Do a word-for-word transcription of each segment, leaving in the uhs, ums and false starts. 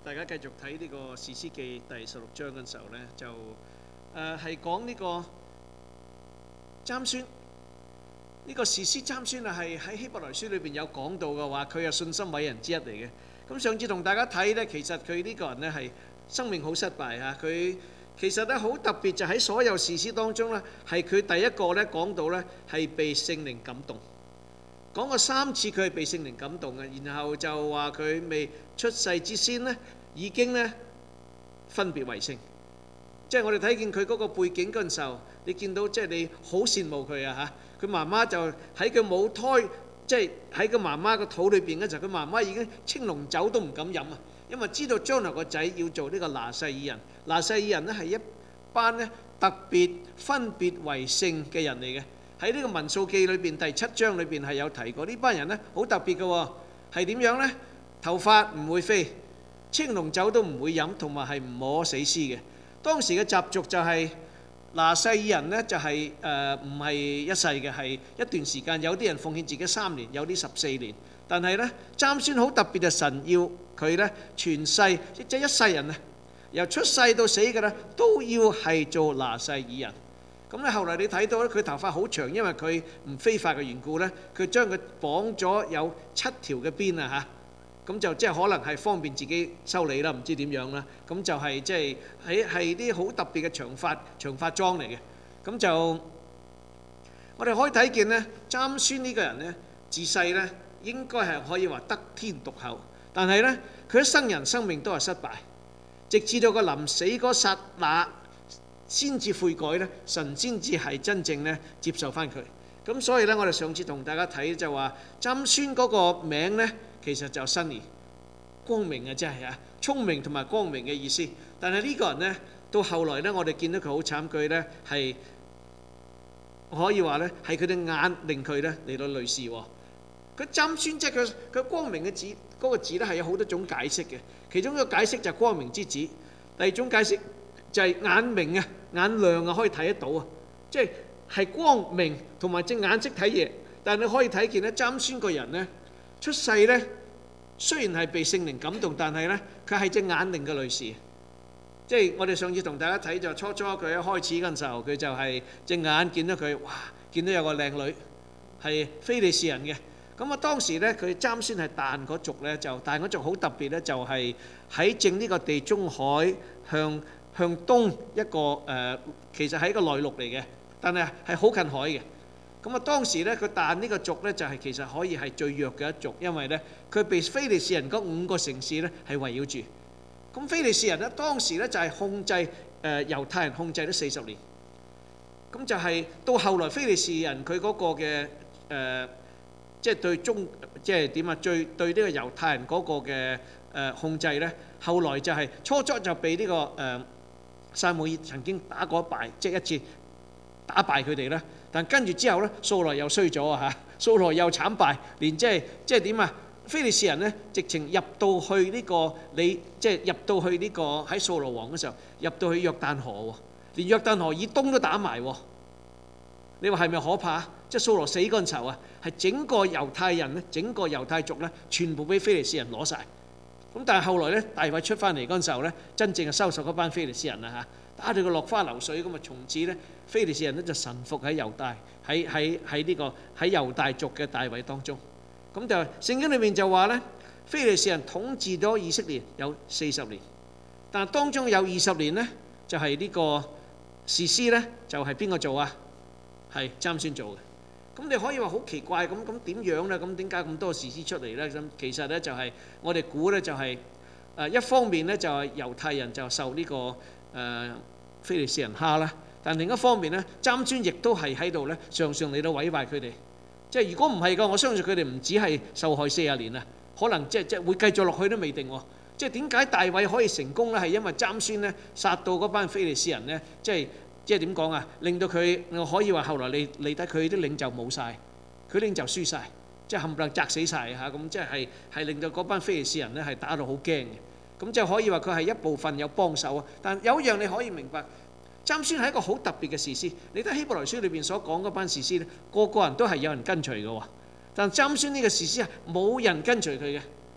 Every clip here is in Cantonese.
大家繼續睇呢個士師記第十六章嘅時候呢，就誒係講呢個參孫。呢個士師參孫啊，係喺希伯來書裏邊有講到嘅話，佢係信心偉人之一嚟嘅。咁上次同大家睇呢，其實佢呢個人呢係生命好失敗啊！佢其實咧好特別，就喺所有士師當中呢，係佢第一個呢講到呢係被聖靈感動。講過三次佢係被聖靈感動嘅，然後就話佢未出世之先呢已經呢分別為聖。即係我哋睇見佢嗰個背景嗰陣時候，你見到即係你好羨慕佢啊嚇！佢媽媽就喺佢母胎，即係喺個媽媽個肚裏邊嘅時候，佢媽媽已經青龍酒都唔敢飲啊，因為知道將來個仔要做呢個拿細耳人。拿細耳人呢係一班呢特別分別為聖嘅人嚟嘅。喺呢個民數記裏邊第七章裏邊係有提過，呢班人呢好特別嘅喎，係點樣呢？頭髮唔會飛，青龍酒都唔會飲，同埋係唔摸死屍嘅。當時嘅習俗就係拿細耳人呢就係誒唔係一世嘅，係一段時間。有啲人奉獻自己三年，有啲十四年。但係呢，參孫好特別嘅，神要佢呢全世即係一世人啊，由出世到死嘅呢都要係做拿細耳人。咁咧後來你睇到咧，佢頭髮好長，因為佢唔非法嘅緣故咧，佢將佢綁咗有七條嘅辮啊嚇，咁就即係可能係方便自己修理啦，唔知點樣啦。咁就係即係喺係啲好特別嘅長髮長髮裝嚟嘅。咁就我哋可以睇見咧，參孫呢個人咧，自細咧應該係可以話得天獨厚，但係咧佢一生人生命都係失敗，直至到佢臨死嗰剎那，先至悔改咧，神先至係真正咧接受翻佢。咁所以咧，我哋上次同大家睇就話，參孫嗰個名咧，其實就 Sunny 光明啊，真係啊，聰明同埋光明嘅意思。但係呢個人咧，到後來咧，我哋見到佢好慘，佢咧係可以話咧，係佢哋眼令佢咧嚟到累事喎。佢參孫即係佢佢光明嘅字嗰、那個字咧，係有好多種解釋嘅。其中一個解釋就係光明之子，第二種解釋就係眼明啊。眼亮啊，可以睇得到啊，即係係光明同埋隻眼識睇嘢。但係你可以睇見咧，參孫個人咧出世咧，雖然係被聖靈感動，但係咧佢係隻眼令嘅類事。即係我哋上次同大家睇就初初佢一開始嗰陣時候，佢就係隻眼見到佢，哇！見到有個靚女係非利士人嘅。咁啊當時咧佢參孫係但嗰族咧，就但嗰族好特別咧，就係喺正呢個地中海向向東一個誒、呃，其實係一個內陸嚟嘅，但係係好近海嘅。咁啊，當時咧，佢但呢個族咧就係、是、其實可以係最弱嘅一族，因為咧佢被非利士人嗰五個城市咧係圍繞住。咁非利士人咧當時咧就係、是、控制誒、呃、猶太人控制咗四十年。咁就係到後來非利士人佢嗰個嘅誒，即、呃、係、就是、對中即係點啊？最對呢個猶太人嗰個嘅誒、呃、控制咧，後來就係、是、初初就被呢、這個誒。呃撒母耳曾經打過一敗，即係一次打敗佢哋啦。但跟住之後咧，掃羅又衰咗啊嚇！掃羅又慘敗，連即係即係點啊？非利士人咧，直情入到去呢、這個你即係入到去呢、這個喺掃羅王嘅時候，入到去約旦河喎，連約旦河以東都打埋喎。你話係咪可怕？即係掃羅死嗰陣時候啊，係整個猶太人咧，整個猶太族咧，全部俾非利士人攞晒。咁但係後來咧，大衛出翻嚟嗰陣時候咧，真正係收拾嗰班非利士人啦嚇，打到佢落花流水咁啊！從此咧，非利士人咧就臣服喺猶大，喺喺喺呢個喺猶大族嘅大衛當中。咁就聖經裏面就話咧，非利士人統治咗以色列有四十年，但係當中有二十年咧，就係、是、呢個士師咧，就係邊個做啊？係參孫做嘅。咁你可以話好奇怪咁，咁點樣咧？咁點解咁多士師出嚟咧？咁其實咧就係我哋估咧就係誒一方面咧就係猶太人就受呢個誒非利士人蝦啦，但另一方面咧參孫亦都係喺度咧常常嚟到毀壞佢哋。即係如果唔係嘅，我相信佢哋唔止係受害四十年啊，可能即係即係會繼續落去都未定喎。即係點解大衛可以成功咧？係因為參孫咧殺到嗰班非利士人咧，即係。即係點講啊？令到佢我可以話後來你你睇佢啲領袖冇晒，佢領袖輸晒，即係冚唪唥砸死晒嚇咁，即係係令到嗰班非利士人咧係打到好驚嘅。咁就可以話佢係一部分有幫手啊。但有一樣你可以明白，參孫係一個好特別嘅士師。你睇希伯來書裏邊所講嗰班士師咧，個個人都係有人跟隨嘅喎。但參孫呢個士師係冇人跟隨佢嘅，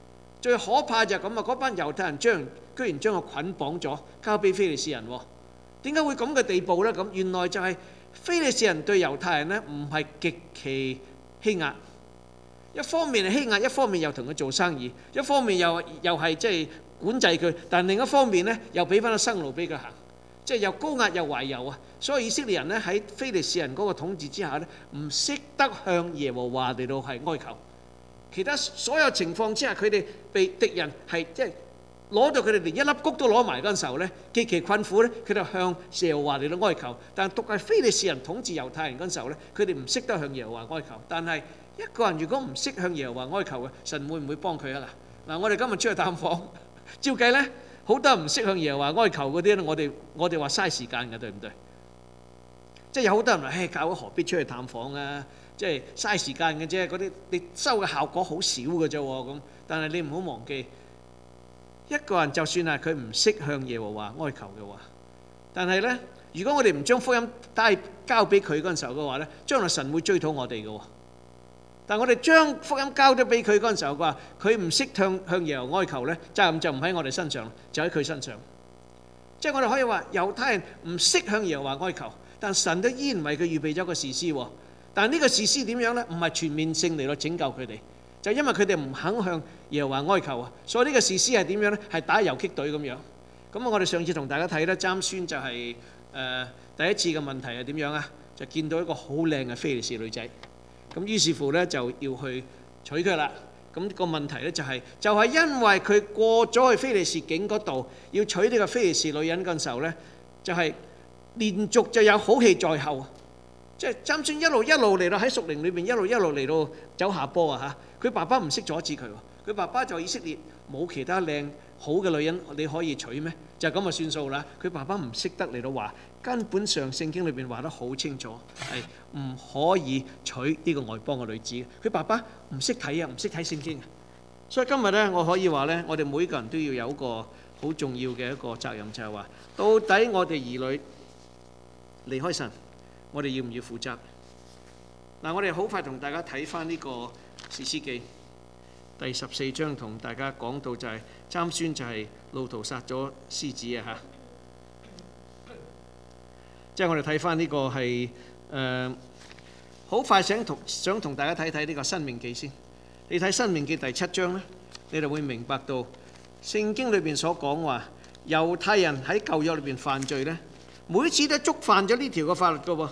最可怕就係咁啊！嗰班猶太人將居然將佢捆綁咗，交俾非利士人喎。點解會咁嘅地步呢？咁原來就係非利士人對猶太人呢，唔係極其欺壓，一方面係欺壓，一方面又同佢做生意，一方面又又係即係管制佢，但另一方面呢，又俾翻個生路俾佢行，即係又高壓又懷柔啊！所以以色列人呢，喺非利士人嗰個統治之下呢，唔識得向耶和華嚟到係哀求。其他所有情況之下，佢哋被敵人係即係攞到佢哋連一粒谷都攞埋嗰陣時候咧，極其困苦咧，佢哋向耶和華嚟到哀求。但係獨係非利士人統治猶太人嗰陣時候咧，佢哋唔識得向耶和華哀求。但係一個人如果唔識向耶和華哀求嘅，神會唔會幫佢啊？嗱嗱，我哋今日出去探訪，照計咧，好多人唔識向耶和華哀求嗰啲咧，我哋我哋話嘥時間嘅，對唔對？即係有好多人話：唉，教會何必出去探訪啊？即係嘥時間嘅啫，嗰啲你收嘅效果好少嘅啫喎咁。但係你唔好忘記，一個人就算係佢唔識向耶和華哀求嘅話，但係咧，如果我哋唔將福音帶交俾佢嗰陣時候嘅話咧，將來神會追討我哋嘅喎。但係我哋將福音交咗俾佢嗰陣時候嘅話，佢唔識向向耶和華哀求咧，責任就唔喺我哋身上，就喺佢身上。即係我哋可以話猶太人唔識向耶和華哀求，但神都依然為佢預備咗個士師喎。但係呢個士師點樣呢？唔係全面性嚟到拯救佢哋，就因為佢哋唔肯向耶和華哀求啊。所以呢個士師係點樣呢？係打游擊隊咁樣。咁我哋上次同大家睇咧，參孫就係、是、誒、呃、第一次嘅問題係點樣啊？就見到一個好靚嘅非利士女仔，咁於是乎呢，就要去娶佢啦。咁個問題呢，就係、是、就係、是、因為佢過咗去非利士境嗰度，要娶呢個非利士女人嗰陣時候呢，就係、是、連續就有好戲在後。即係參孫一路一路嚟到喺屬靈裏邊一路一路嚟到走下坡啊嚇！佢爸爸唔識阻止佢喎，佢爸爸就以色列冇其他靚好嘅女人你可以娶咩？就咁就算數啦。佢爸爸唔識得嚟到話，根本上聖經裏邊話得好清楚，係唔可以娶呢個外邦嘅女子。佢爸爸唔識睇啊，唔識睇聖經啊。所以今日咧，我可以話咧，我哋每個人都要有一個好重要嘅一個責任，就係話，到底我哋兒女離開神，我哋要唔要負責？嗱，我哋好快同大家睇翻呢個士師記第十四章，同大家講到就係參孫就係路途殺咗獅子啊嚇！即係我哋睇翻呢個係誒，好快想同想同大家睇睇呢個申命記先。你睇申命記第七章咧，你就會明白到聖經裏邊所講話猶太人喺舊約裏邊犯罪咧，每次都觸犯咗呢條嘅法律㗎喎。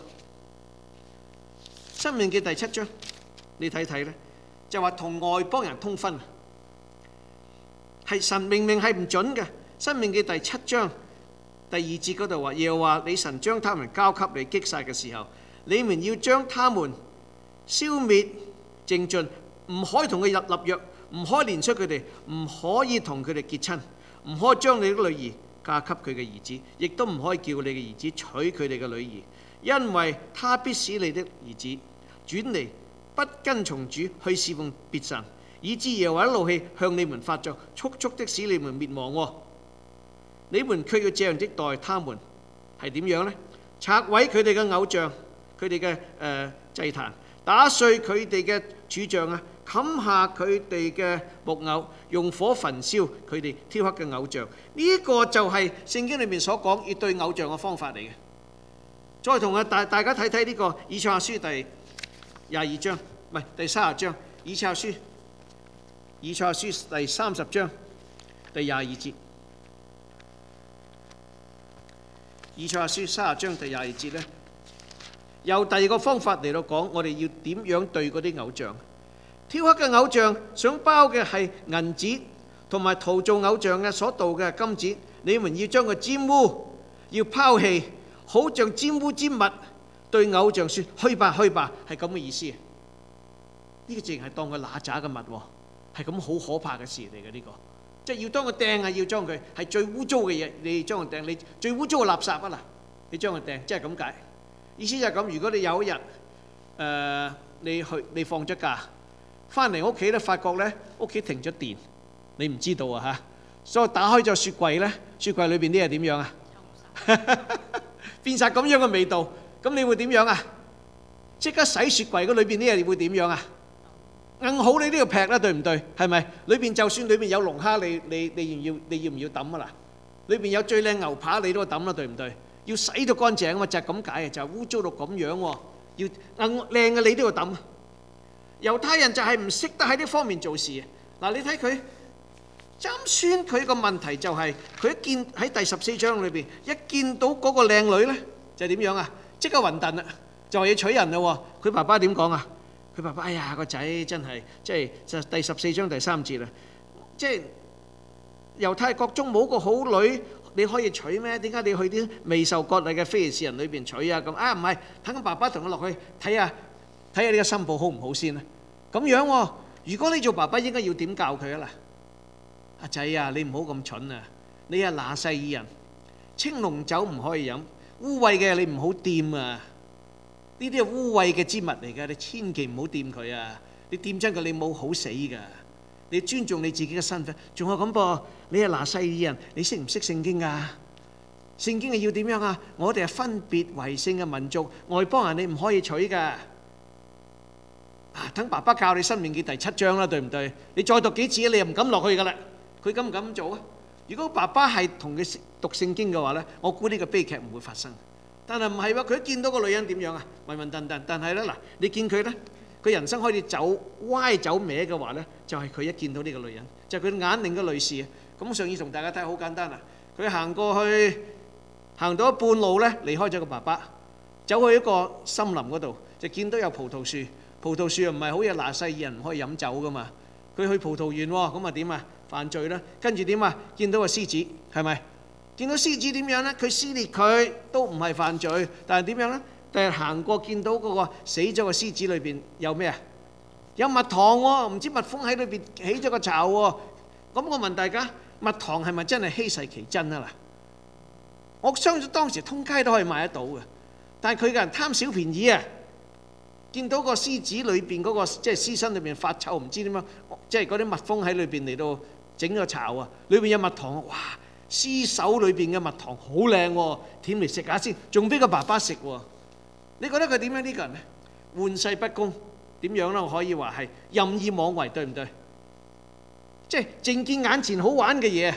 申命記第七章，你睇睇咧，就話同外邦人通婚，係神明明係唔準嘅。申命記第七章第二節嗰度話，耶和華你神將他們交給你擊殺嘅時候，你們要將他們消滅淨盡，唔可以同佢立立約，唔可以連出佢哋，唔可以同佢哋結親，唔可以將你的女兒嫁給佢嘅兒子，亦都唔可以叫你嘅兒子娶佢哋嘅女兒，因為他必使你的兒子轉離不跟從主去侍奉別神，以致耶和華的怒氣向你們發作，速速的使你們滅亡、哦。你們卻要這樣的待他們，係點樣呢？拆毀佢哋嘅偶像，佢哋嘅誒祭壇，打碎佢哋嘅柱像啊，冚下佢哋嘅木偶，用火焚燒佢哋雕刻嘅偶像。呢、這個就係聖經裏面所講要對偶像嘅方法嚟嘅。再同啊大大家睇睇呢個以賽亞書第廿二章，唔係第三十章。以賽亞書，以賽亞書第三十章第廿二節。以賽亞書三十章第廿二節咧，有第二個方法嚟到講，我哋要點樣對嗰啲偶像？雕刻嘅偶像想包嘅係銀子，同埋陶造偶像嘅所鍍嘅金子，你們要將佢沾污，要拋棄，好像沾污之物，對偶像説去吧去吧，係咁嘅意思。呢、這個淨係當佢揦渣嘅物喎，係咁好可怕嘅事嚟嘅呢個。即係要當佢掟啊，要將佢係最污糟嘅嘢，你將佢掟，你最污糟嘅垃圾啊嗱，你將佢掟，即係咁解。意思就係咁，如果你有一日誒、呃、你去你放咗假，翻嚟屋企咧，發覺咧屋企停咗電，你唔知道啊嚇，所以打開咗雪櫃咧，雪櫃裏邊啲係點樣啊？變晒咁樣嘅味道，咁你會點樣啊？即刻洗雪櫃嗰裏邊啲嘢會點樣啊？ 硬好你都要劈啦，對唔對？係咪？裏邊就算裏邊有龍蝦，你你你要唔要？你要唔要抌啊？嗱，裏邊有最靚牛扒，你都要抌啦，對唔對？要洗到乾淨啊嘛，就係咁解嘅，就係污糟到咁樣喎。要硬靚嘅你都要抌。猶太人就係唔識得喺呢方面做事。嗱，你睇佢參孫，佢個問題就係佢一見喺第十四章裏邊一見到嗰個靚女咧，就點樣啊？即刻暈頓啦，就話要娶人啦喎。佢爸爸點講啊？佢爸爸，哎呀，個仔真係即係就第十四章第三節啦，即係猶太國中冇個好女你可以娶咩？點解你去啲未受割禮嘅非利士人裏邊娶啊？咁啊唔係，等爸爸同佢落去睇下睇下呢個新抱好唔好先啊？咁樣喎，如果你做爸爸應該要點教佢啊？嗱，阿仔啊，你唔好咁蠢啊！你係拿細耳人，青龍酒唔可以飲，污穢嘅你唔好掂啊！呢啲係污穢嘅之物嚟㗎，你千祈唔好掂佢啊！你掂親佢，你冇好死㗎。你尊重你自己嘅身份，仲有咁噃，你係拿細耳人，你識唔識聖經啊？聖經係要點樣啊？我哋係分別為聖嘅民族，外邦人你唔可以娶㗎。啊，等爸爸教你《申命記》第七章啦，對唔對？你再讀幾次你又唔敢落去㗎啦。佢敢唔敢做啊？如果爸爸係同佢讀聖經嘅話咧，我估呢個悲劇唔會發生。但係唔係喎？佢一見到個女人點樣啊？暈暈頓頓。但係咧嗱，你見佢咧，佢人生開始走歪走歪嘅話咧，就係佢一見到呢個女人，就係佢眼令嘅女士啊。咁上次同大家睇好簡單啊。佢行過去，行到一半路咧，離開咗個爸爸，走去一個森林嗰度，就見到有葡萄樹。葡萄樹又唔係好似拿細耳人唔可以飲酒噶嘛？佢去葡萄園喎，咁啊點啊？犯罪啦。跟住點啊？見到個獅子，係咪？見到獅子點樣咧？佢撕裂佢都唔係犯罪，但係點樣咧？但係行過見到嗰個死咗嘅獅子裏邊有咩啊？有蜜糖喎，唔知蜜蜂喺裏邊起咗個巢喎。咁我問大家，蜜糖係咪真係稀世奇珍啊？嗱，我相信當時通街都可以買得到嘅，但係佢嘅人貪小便宜啊！見到個獅子裏邊嗰個即係獅身裏邊發臭，唔知點樣，即係嗰啲蜜蜂喺裏邊嚟到整個巢啊！裏邊有蜜糖，哇！獅手裏邊嘅蜜糖好靚喎，舔嚟食下先，仲俾個爸爸食喎。你覺得佢點樣呢個人咧？玩世不恭，點樣咧？我可以話係任意妄為，對唔對？即係淨見眼前好玩嘅嘢，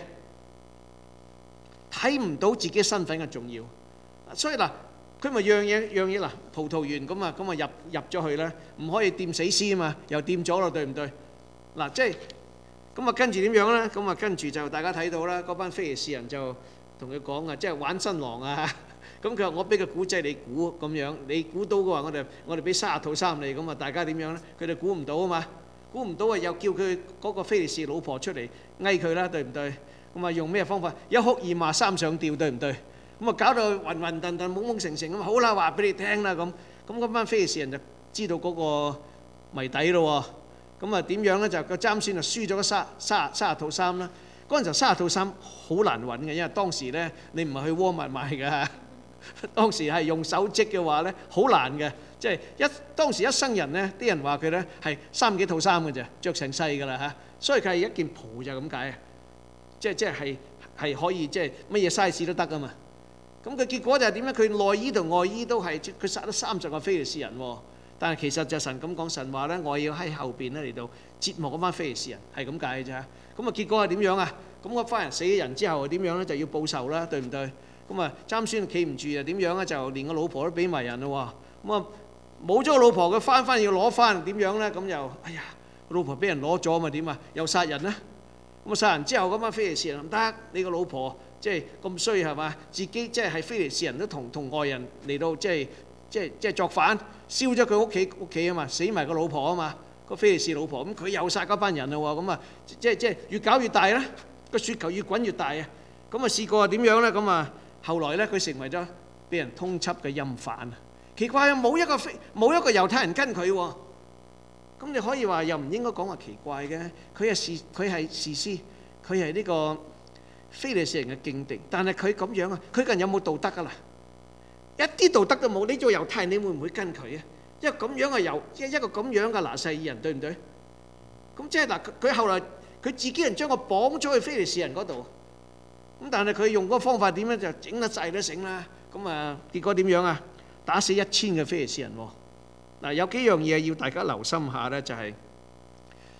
睇唔到自己身份嘅重要。所以嗱，佢咪樣嘢樣嘢嗱，葡萄園咁啊，咁啊入入咗去咧，唔可以掂死屍啊嘛，又掂咗咯，對唔對？嗱，即係。咁啊，跟住點樣咧？咁啊，跟住就大家睇到啦，嗰班非利士人就同佢講啊，即係玩新郎啊！咁佢話：我俾個古仔你估咁樣，你估到嘅話，我哋我哋俾卅套衫你，咁啊，大家點樣咧？佢哋估唔到啊嘛，估唔到啊，又叫佢嗰個非利士老婆出嚟翳佢啦，對唔對？咁啊，用咩方法？一哭二罵三上吊，對唔對？咁啊，搞到暈暈頓頓、懵懵成成咁，好啦，話俾你聽啦咁。咁嗰班非利士人就知道嗰個謎底咯喎。咁啊點樣咧？就個參孫就輸咗三三三十套衫啦。嗰陣時三十套衫好難揾嘅，因為當時咧你唔係去沃物買㗎，當時係用手織嘅話咧好難嘅，即係一當時一生人咧，啲人話佢咧係三幾套衫嘅啫，著成世㗎啦嚇。所以佢係一件袍就咁解啊，即係即係係係可以即係乜嘢 size 都得㗎嘛。咁佢結果就係點咧？佢內衣同外衣都係佢殺咗三十個非利士人喎。但係其實就神咁講，神話咧，我要喺後邊咧嚟到折磨嗰班非利士人，係咁解嘅啫。咁啊結果係點樣啊？咁嗰班人死咗人之後點樣咧？就要報仇啦，對唔對？咁啊參孫企唔住啊，點樣咧？就連個老婆都俾埋人啦喎。咁啊冇咗個老婆，佢翻翻要攞翻，點樣咧？咁又哎呀，老婆俾人攞咗咪點啊？又殺人啦！咁啊殺人之後嗰班非利士人唔得，你個老婆即係咁衰係嘛？自己即係係非利士人都同同外人嚟到即係即係即係作反。燒咗佢屋企屋企啊嘛，死埋個老婆啊嘛，個非利士老婆，咁佢又殺嗰班人啦喎，咁啊即係即係越搞越大啦，個雪球越滾越大啊！咁啊試過點樣咧？咁啊後來咧佢成為咗俾人通緝嘅陰犯啊！奇怪啊，冇一個非冇一個猶太人跟佢喎，咁你可以話又唔應該講話奇怪嘅，佢係士佢係士師，佢係呢個非利士人嘅勁敵，但係佢咁樣啊，佢個人有冇道德㗎啦？一啲道德都冇，你做猶太人你會唔會跟佢啊？一個咁樣嘅猶，一一個咁樣嘅拿細耳人，對唔對？咁即係嗱，佢後來佢自己人將我綁咗去非利士人嗰度，咁但係佢用嗰個方法點咧？就整得滯都醒啦。咁啊，結果點樣啊？打死一千嘅非利士人喎。嗱，有幾樣嘢要大家留心下咧，就係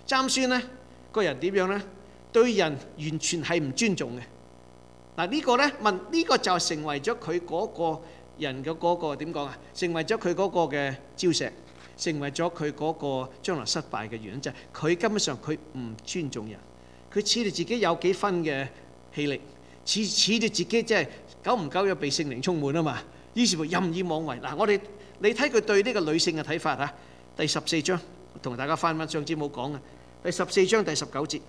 參孫呢個人點樣呢？對人完全係唔尊重嘅。嗱呢個呢問呢個就成為咗佢嗰個人嘅嗰個點講啊？成為咗佢嗰個嘅礁石，成為咗佢嗰個將來失敗嘅原因，就係佢根本上佢唔尊重人，佢恃住自己有幾分嘅氣力，恃恃住自己即係久唔久又被聖靈充滿啊嘛，於是乎任意妄為。嗱，我哋你睇佢對呢個女性嘅睇法嚇，第十四章同大家翻翻上次冇講嘅，第十四章第十九節，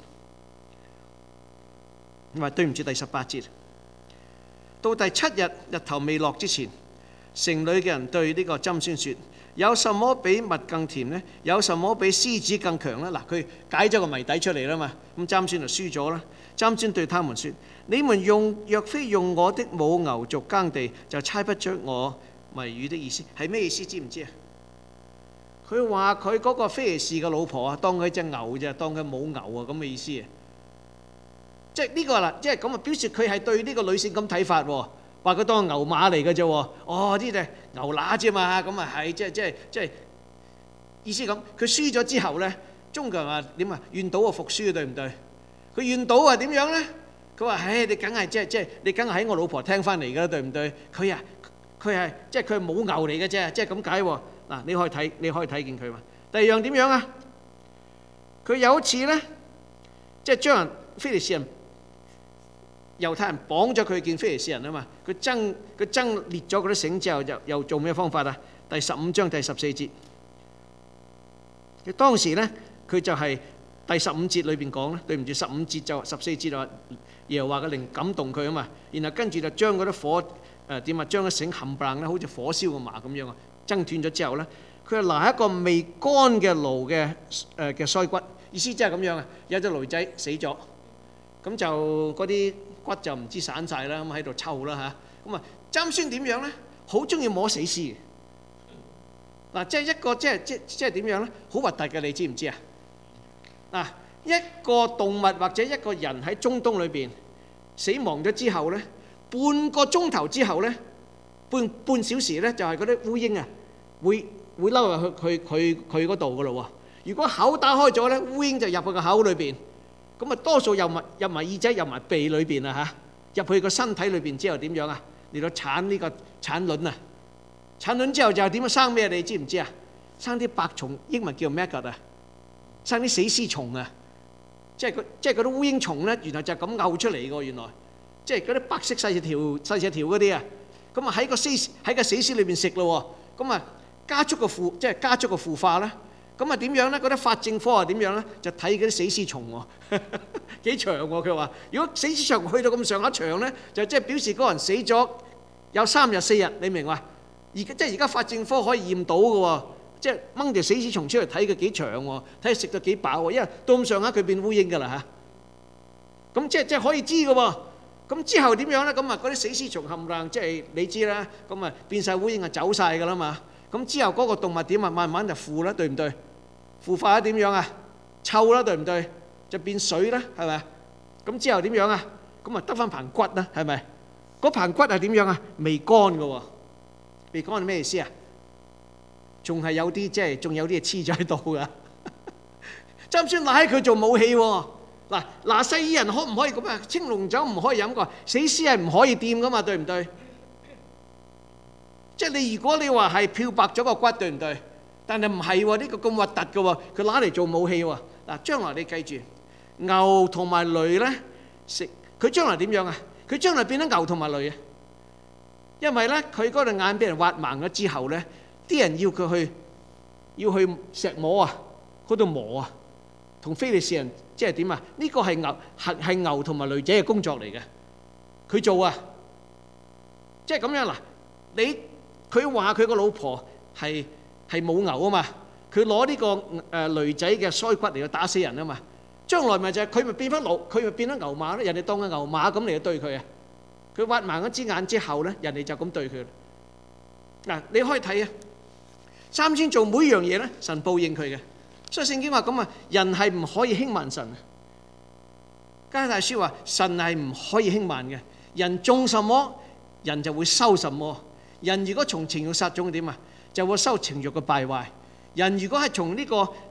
唔係對唔住第十八節。到第七日日頭未落之前，城裏嘅人對呢個參孫説：有什麼比蜜更甜呢？有什麼比獅子更強呢？嗱，佢解咗個謎底出嚟啦嘛。咁參孫就輸咗啦。參孫對他們説：你們用若非用我的母牛騁耕地，就猜不出我謎語的意思係咩意思？知唔知啊？佢話佢嗰個非利士嘅老婆啊，當佢隻牛咋，當佢母牛啊，咁嘅意思啊。即係呢個啦，即係咁啊，表示佢係對呢個女性咁睇法喎，話佢當牛馬嚟嘅啫喎。哦，呢隻牛乸啫嘛，咁啊係，即係即係即係意思咁。佢輸咗之後咧，中國人話點啊？願賭啊服輸，對唔對？佢願賭啊點樣咧？佢話：唉，你梗係即係即係你梗係喺我老婆聽翻嚟㗎啦，對唔對？佢啊，佢係即係佢係母牛嚟嘅啫，即係咁解喎。嗱，你可以睇，你可以睇見佢嘛。第二樣點樣啊？佢有一次咧，即係將人非利士人。猶太人綁咗佢見非利士人啊嘛，佢掙佢掙裂咗嗰啲繩之後，又又做咩方法啊？第十五章第十四節，佢當時咧佢就係第十五節裏邊講咧，對唔住，十五節就十四節話耶和華嘅靈感動佢啊嘛，然後跟住就將嗰啲火誒點啊，將啲繩冚唪唥咧，好似火燒個麻咁樣啊，掙斷咗之後咧，佢就拿一個未乾嘅驢嘅誒嘅腮骨，意思即係咁樣啊，有隻驢仔死咗，咁就嗰啲骨就唔知散曬啦，咁喺度抽啦嚇。咁啊，參孫點樣咧？好中意摸死屍。嗱，即係一個即係即即係點樣咧？好核突嘅，你知唔知啊？嗱，一個動物或者一個人喺中東裏邊死亡咗之後咧，半個鐘頭之後咧，半半小時咧，就係嗰啲烏蠅啊，會會溜入去佢佢佢嗰度噶咯喎。如果口打開咗咧，烏蠅就入去個口裏邊。咁啊，多數入埋入埋耳仔，入埋鼻裏邊啊嚇，入去個身體裏邊之後點樣啊？嚟到產呢個產卵啊！產卵之後就點樣生咩？你知唔知啊？生啲白蟲，英文叫 maggot 啊，生啲死屍蟲啊！即係個即係嗰啲烏蠅蟲咧，原來就係咁嘔出嚟嘅喎。原來即係嗰啲白色細細條細細條嗰啲啊，咁啊喺個死喺個死屍裏邊食咯喎，咁啊加速個腐即係加速個腐化啦。咁啊點樣咧？嗰啲法證科啊點樣咧？就睇嗰啲死屍蟲喎，幾長喎？佢話：如果死屍蟲去到咁上下長咧，就即係表示嗰個人死咗有三日四日，你明嘛？而家即係而家法證科可以驗到嘅喎，即係掹條死屍蟲出嚟睇佢幾長喎，睇佢食到幾飽喎，因為到咁上下佢變烏蠅㗎啦嚇。咁即係即係可以知嘅喎。咁之後點樣咧？咁啊嗰啲死屍蟲冚唪唥即係你知啦，咁啊變曬烏蠅啊走曬㗎啦嘛。咁之後嗰個動物點啊？慢慢就腐啦，對唔對？腐化咗點樣啊？臭啦，對唔對？就變水啦，係咪？咁之後點樣啊？咁啊得翻棚骨啦，係咪？嗰棚骨係點樣啊？未乾嘅喎，未乾係咩意思啊？仲係有啲即係仲有啲嘢黐咗喺度㗎。參孫拿起佢做武器喎。嗱嗱西醫人可唔可以咁啊？青龍酒唔可以飲㗎，死屍係唔可以掂㗎嘛，對唔對？即係你如果你話係漂白咗個骨，對唔對？但係唔係喎，呢個咁核突嘅喎，佢攞嚟做武器喎。嗱，將來你記住，牛同埋驢咧食，佢將來點樣啊？佢將來變咗牛同埋驢啊！因為咧，佢嗰對眼俾人挖盲咗之後咧，啲人要佢去要去石磨啊，嗰度磨啊，同非利士人即係點啊？呢個係牛係係牛同埋驢仔嘅工作嚟嘅，佢做啊，即係咁樣嗱，你。佢話佢個老婆係係母牛啊嘛，佢攞呢個誒驢仔嘅腮骨嚟去打死人啊嘛，將來咪就係佢咪變翻牛，佢咪變咗牛馬咧，人哋當佢牛馬咁嚟去對佢啊，佢挖盲一支眼之後咧，人哋就咁對佢。嗱，你可以睇啊，參孫做每樣嘢咧，神報應佢嘅，所以聖經話咁啊，人係唔可以輕慢神啊。加拉太書話神係唔可以輕慢嘅，人種什麼，人就會收什麼。人如果從情慾撒種點啊，就會收情慾嘅敗壞；人如果係從呢個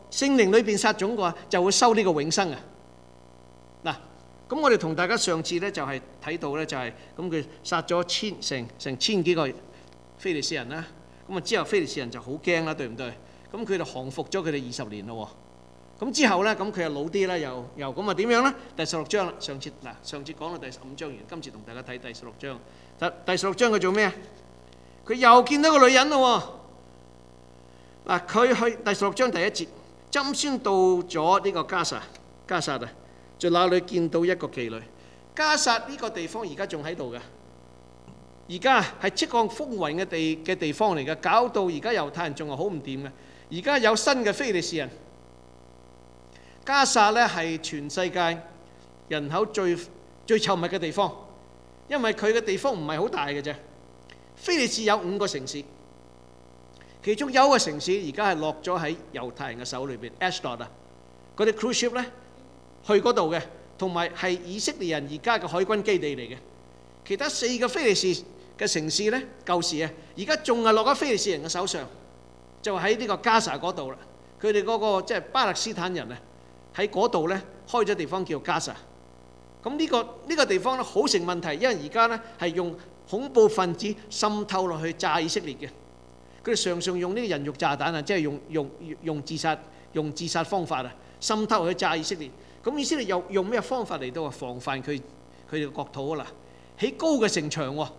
聖靈裏邊撒種嘅話，就會收呢個永生啊！嗱，咁我哋同大家上次咧就係睇到咧就係咁佢殺咗千成成千幾個非利士人啦，咁啊之後非利士人就好驚啦，對唔對？咁佢哋降服咗佢哋二十年咯喎，咁之後咧咁佢又老啲啦，又又咁啊點樣咧？第十六章啦，上次嗱上次講到第十五章完，今次同大家睇第十六章。第第十六章佢做咩啊？佢又見到個女人咯喎，嗱佢去第十六章第一節，參孫到咗呢個迦薩迦薩啊，在那裏見到一個妓女。迦薩呢個地方而家仲喺度嘅，而家係斥降風雲嘅地嘅地方嚟嘅，搞到而家猶太人仲係好唔掂嘅。而家有新嘅非利士人，迦薩咧係全世界人口最最稠密嘅地方，因為佢嘅地方唔係好大嘅啫。非利士有五個城市，其中有一個城市而家係落咗喺猶太人嘅手裏邊 ，Ashdod 啊，嗰啲 cruise ship 咧去嗰度嘅，同埋係以色列人而家嘅海軍基地嚟嘅。其他四個非利士嘅城市咧，舊時啊，而家仲係落咗非利士人嘅手上，就喺呢個迦薩嗰度啦。佢哋嗰個即係巴勒斯坦人啊，喺嗰度咧開咗地方叫迦薩。咁呢個呢個地方咧好成問題，因為而家咧係用恐怖分子滲透落去炸以色列嘅。佢哋常常用呢個人肉炸彈啊，即係用用用自殺用自殺方法啊，滲透去炸以色列。咁以色列又用咩方法嚟到防範佢佢哋嘅國土啊？嗱，起高嘅城牆喎，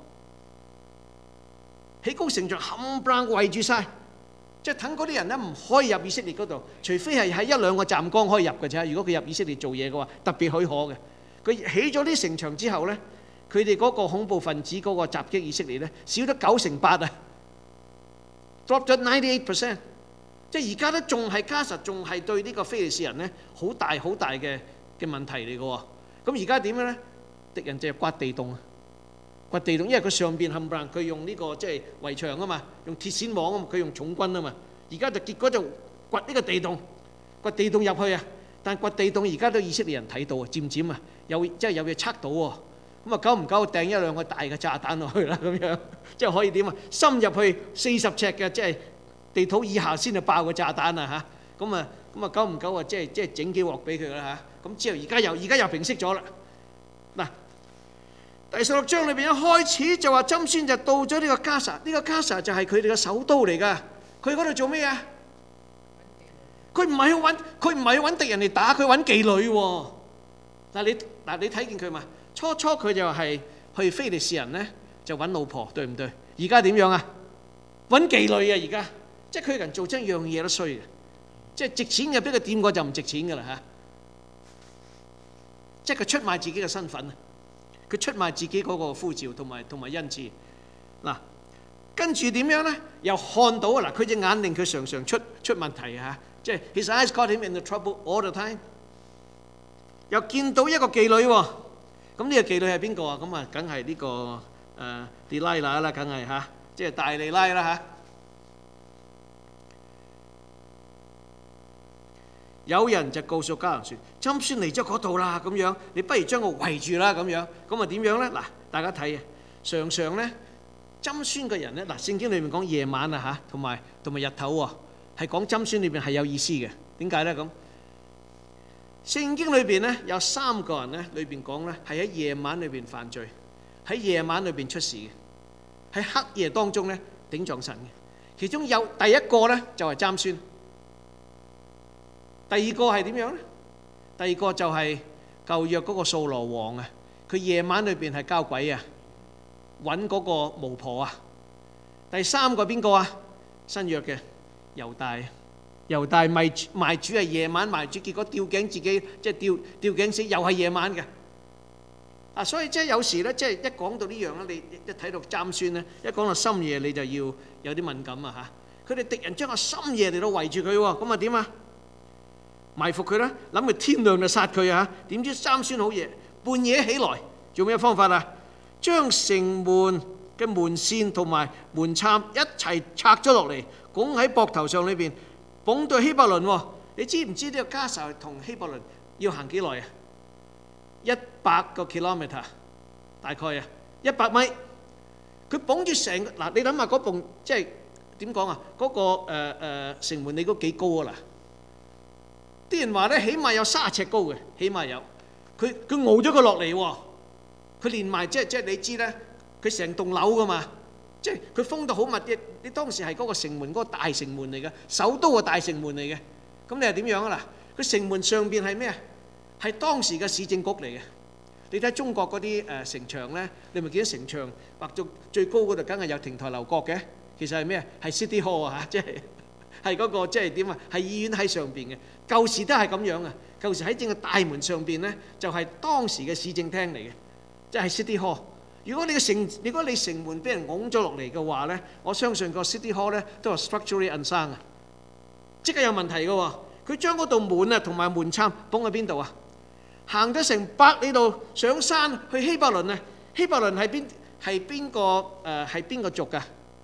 起高城牆冚唪唥圍住晒，即係等嗰啲人咧唔可以入以色列嗰度，除非係喺一兩個站崗可以入嘅啫。如果佢入以色列做嘢嘅話，特別許可嘅。佢起咗啲城牆之後咧，佢哋嗰個恐怖分子嗰個襲擊以色列咧，少咗九成八啊 ，drop 咗 ninety eight percent。即係而家咧仲係迦薩，仲係對呢個非利士人咧好大好大嘅嘅問題嚟嘅喎。咁而家點樣咧？敵人就係掘地洞啊，掘地洞，因為佢上邊冚唪唥佢用呢個即係圍牆啊嘛，用鐵線網啊嘛，佢用重軍啊嘛。而家就結果就掘呢個地洞，掘地洞入去啊。但掘地洞而家都以色列人睇到啊，漸漸啊，有即係有嘢測到喎。咁啊，久唔久掟一兩個大嘅炸彈落去啦，咁樣即係可以點啊？深入去四十尺嘅，即係地土以下先係爆個炸彈啊嚇！咁啊咁啊，久唔久啊，即係即係整幾鑊俾佢啦嚇！咁之後而家又而家又平息咗啦。嗱，第十六章裏邊一開始就話參孫就到咗呢個迦薩，呢個迦薩就係佢哋嘅首都嚟㗎。佢嗰度做咩啊？佢唔係去揾，佢唔係去揾敵人嚟打，佢揾妓女喎。嗱你嗱你睇見佢嘛？初初佢就係去非利士人咧，就揾老婆，對唔對？而家點樣啊？揾妓女啊！而家即係佢人做真樣嘢都衰嘅，即係值錢嘅俾佢掂過就唔值錢㗎啦嚇。即係佢出賣自己嘅身份啊！佢出賣自己嗰個呼召同埋同埋恩賜。嗱，跟住點樣咧？又看到啊！嗱，佢隻眼令佢常常出出問題啊！即係 his eyes got him in the trouble all the time。又見到一個妓女喎。咁呢個妓女係邊個啊？咁啊，梗係呢個誒狄拉拿啦，梗係嚇，即係大利拉啦嚇。有人就告訴迦南說：參孫嚟咗嗰度啦，咁樣你不如將佢圍住啦，咁樣咁啊點樣咧？嗱，大家睇啊，常常咧參孫嘅人咧，嗱聖經裏面講夜晚啊嚇，同埋同埋日頭喎，係講參孫裏邊係有意思嘅。點解咧咁？聖經裏邊咧有三個人咧，裏邊講咧係喺夜晚裏邊犯罪，喺夜晚裏邊出事嘅，喺黑夜當中咧頂撞神嘅。其中有第一個咧就係參孫，第二個係點樣咧？第二個就係舊約嗰個掃羅王啊，佢夜晚裏邊係交鬼啊，揾嗰個巫婆啊。第三個邊個啊？新約嘅猶大。猶大賣賣主係夜晚賣主，結果吊頸自己即係吊吊頸死，又係夜晚嘅。啊，所以即係有時咧，即係一講到呢樣咧，你一睇到參孫咧，一講到深夜你就要有啲敏感啊嚇。佢哋敵人將個深夜嚟到圍住佢喎，咁啊點啊？埋伏佢啦，諗佢天亮就殺佢啊！點知參孫好夜，半夜起來，做咩方法啊？將城門嘅門扇同埋門檻一齊拆咗落嚟，拱喺膊頭上裏邊。綁到希伯倫喎，你知唔知呢個迦薩同希伯倫要行幾耐啊？一百個 kilometer 大概啊，一百米。佢綁住成個嗱，你諗下嗰埲即係點講啊？嗰個誒誒城門你都幾高啊嗱？ 啲人話咧，起碼有三十尺高嘅，起碼有。佢佢熬咗佢落嚟喎，佢連埋即係即係你知咧，佢成棟樓噶嘛，即係佢封到好密嘅。你當時係嗰個城門，嗰個大城門嚟嘅，首都嘅大城門嚟嘅。咁你係點樣啊？嗱，佢城門上邊係咩啊？係當時嘅市政局嚟嘅。你睇中國嗰啲誒城牆咧，你咪見到城牆畫到最高嗰度，梗係有亭台樓閣嘅。其實係咩啊？係 City Hall 啊，即係係嗰個即係點啊？係議院喺上邊嘅。舊時都係咁樣啊！舊時喺正個大門上邊咧，就係當時嘅市政廳嚟嘅，即係 City Hall。如果你嘅城，如果你城門俾人拱咗落嚟嘅話咧，我相信個 City Hall 咧都係 structurally unsound啊，即係有問題嘅喎。佢將嗰道門啊同埋門檻綁喺邊度啊？行咗成百里路上山去希伯倫啊！希伯倫係邊係邊個誒係邊個族㗎？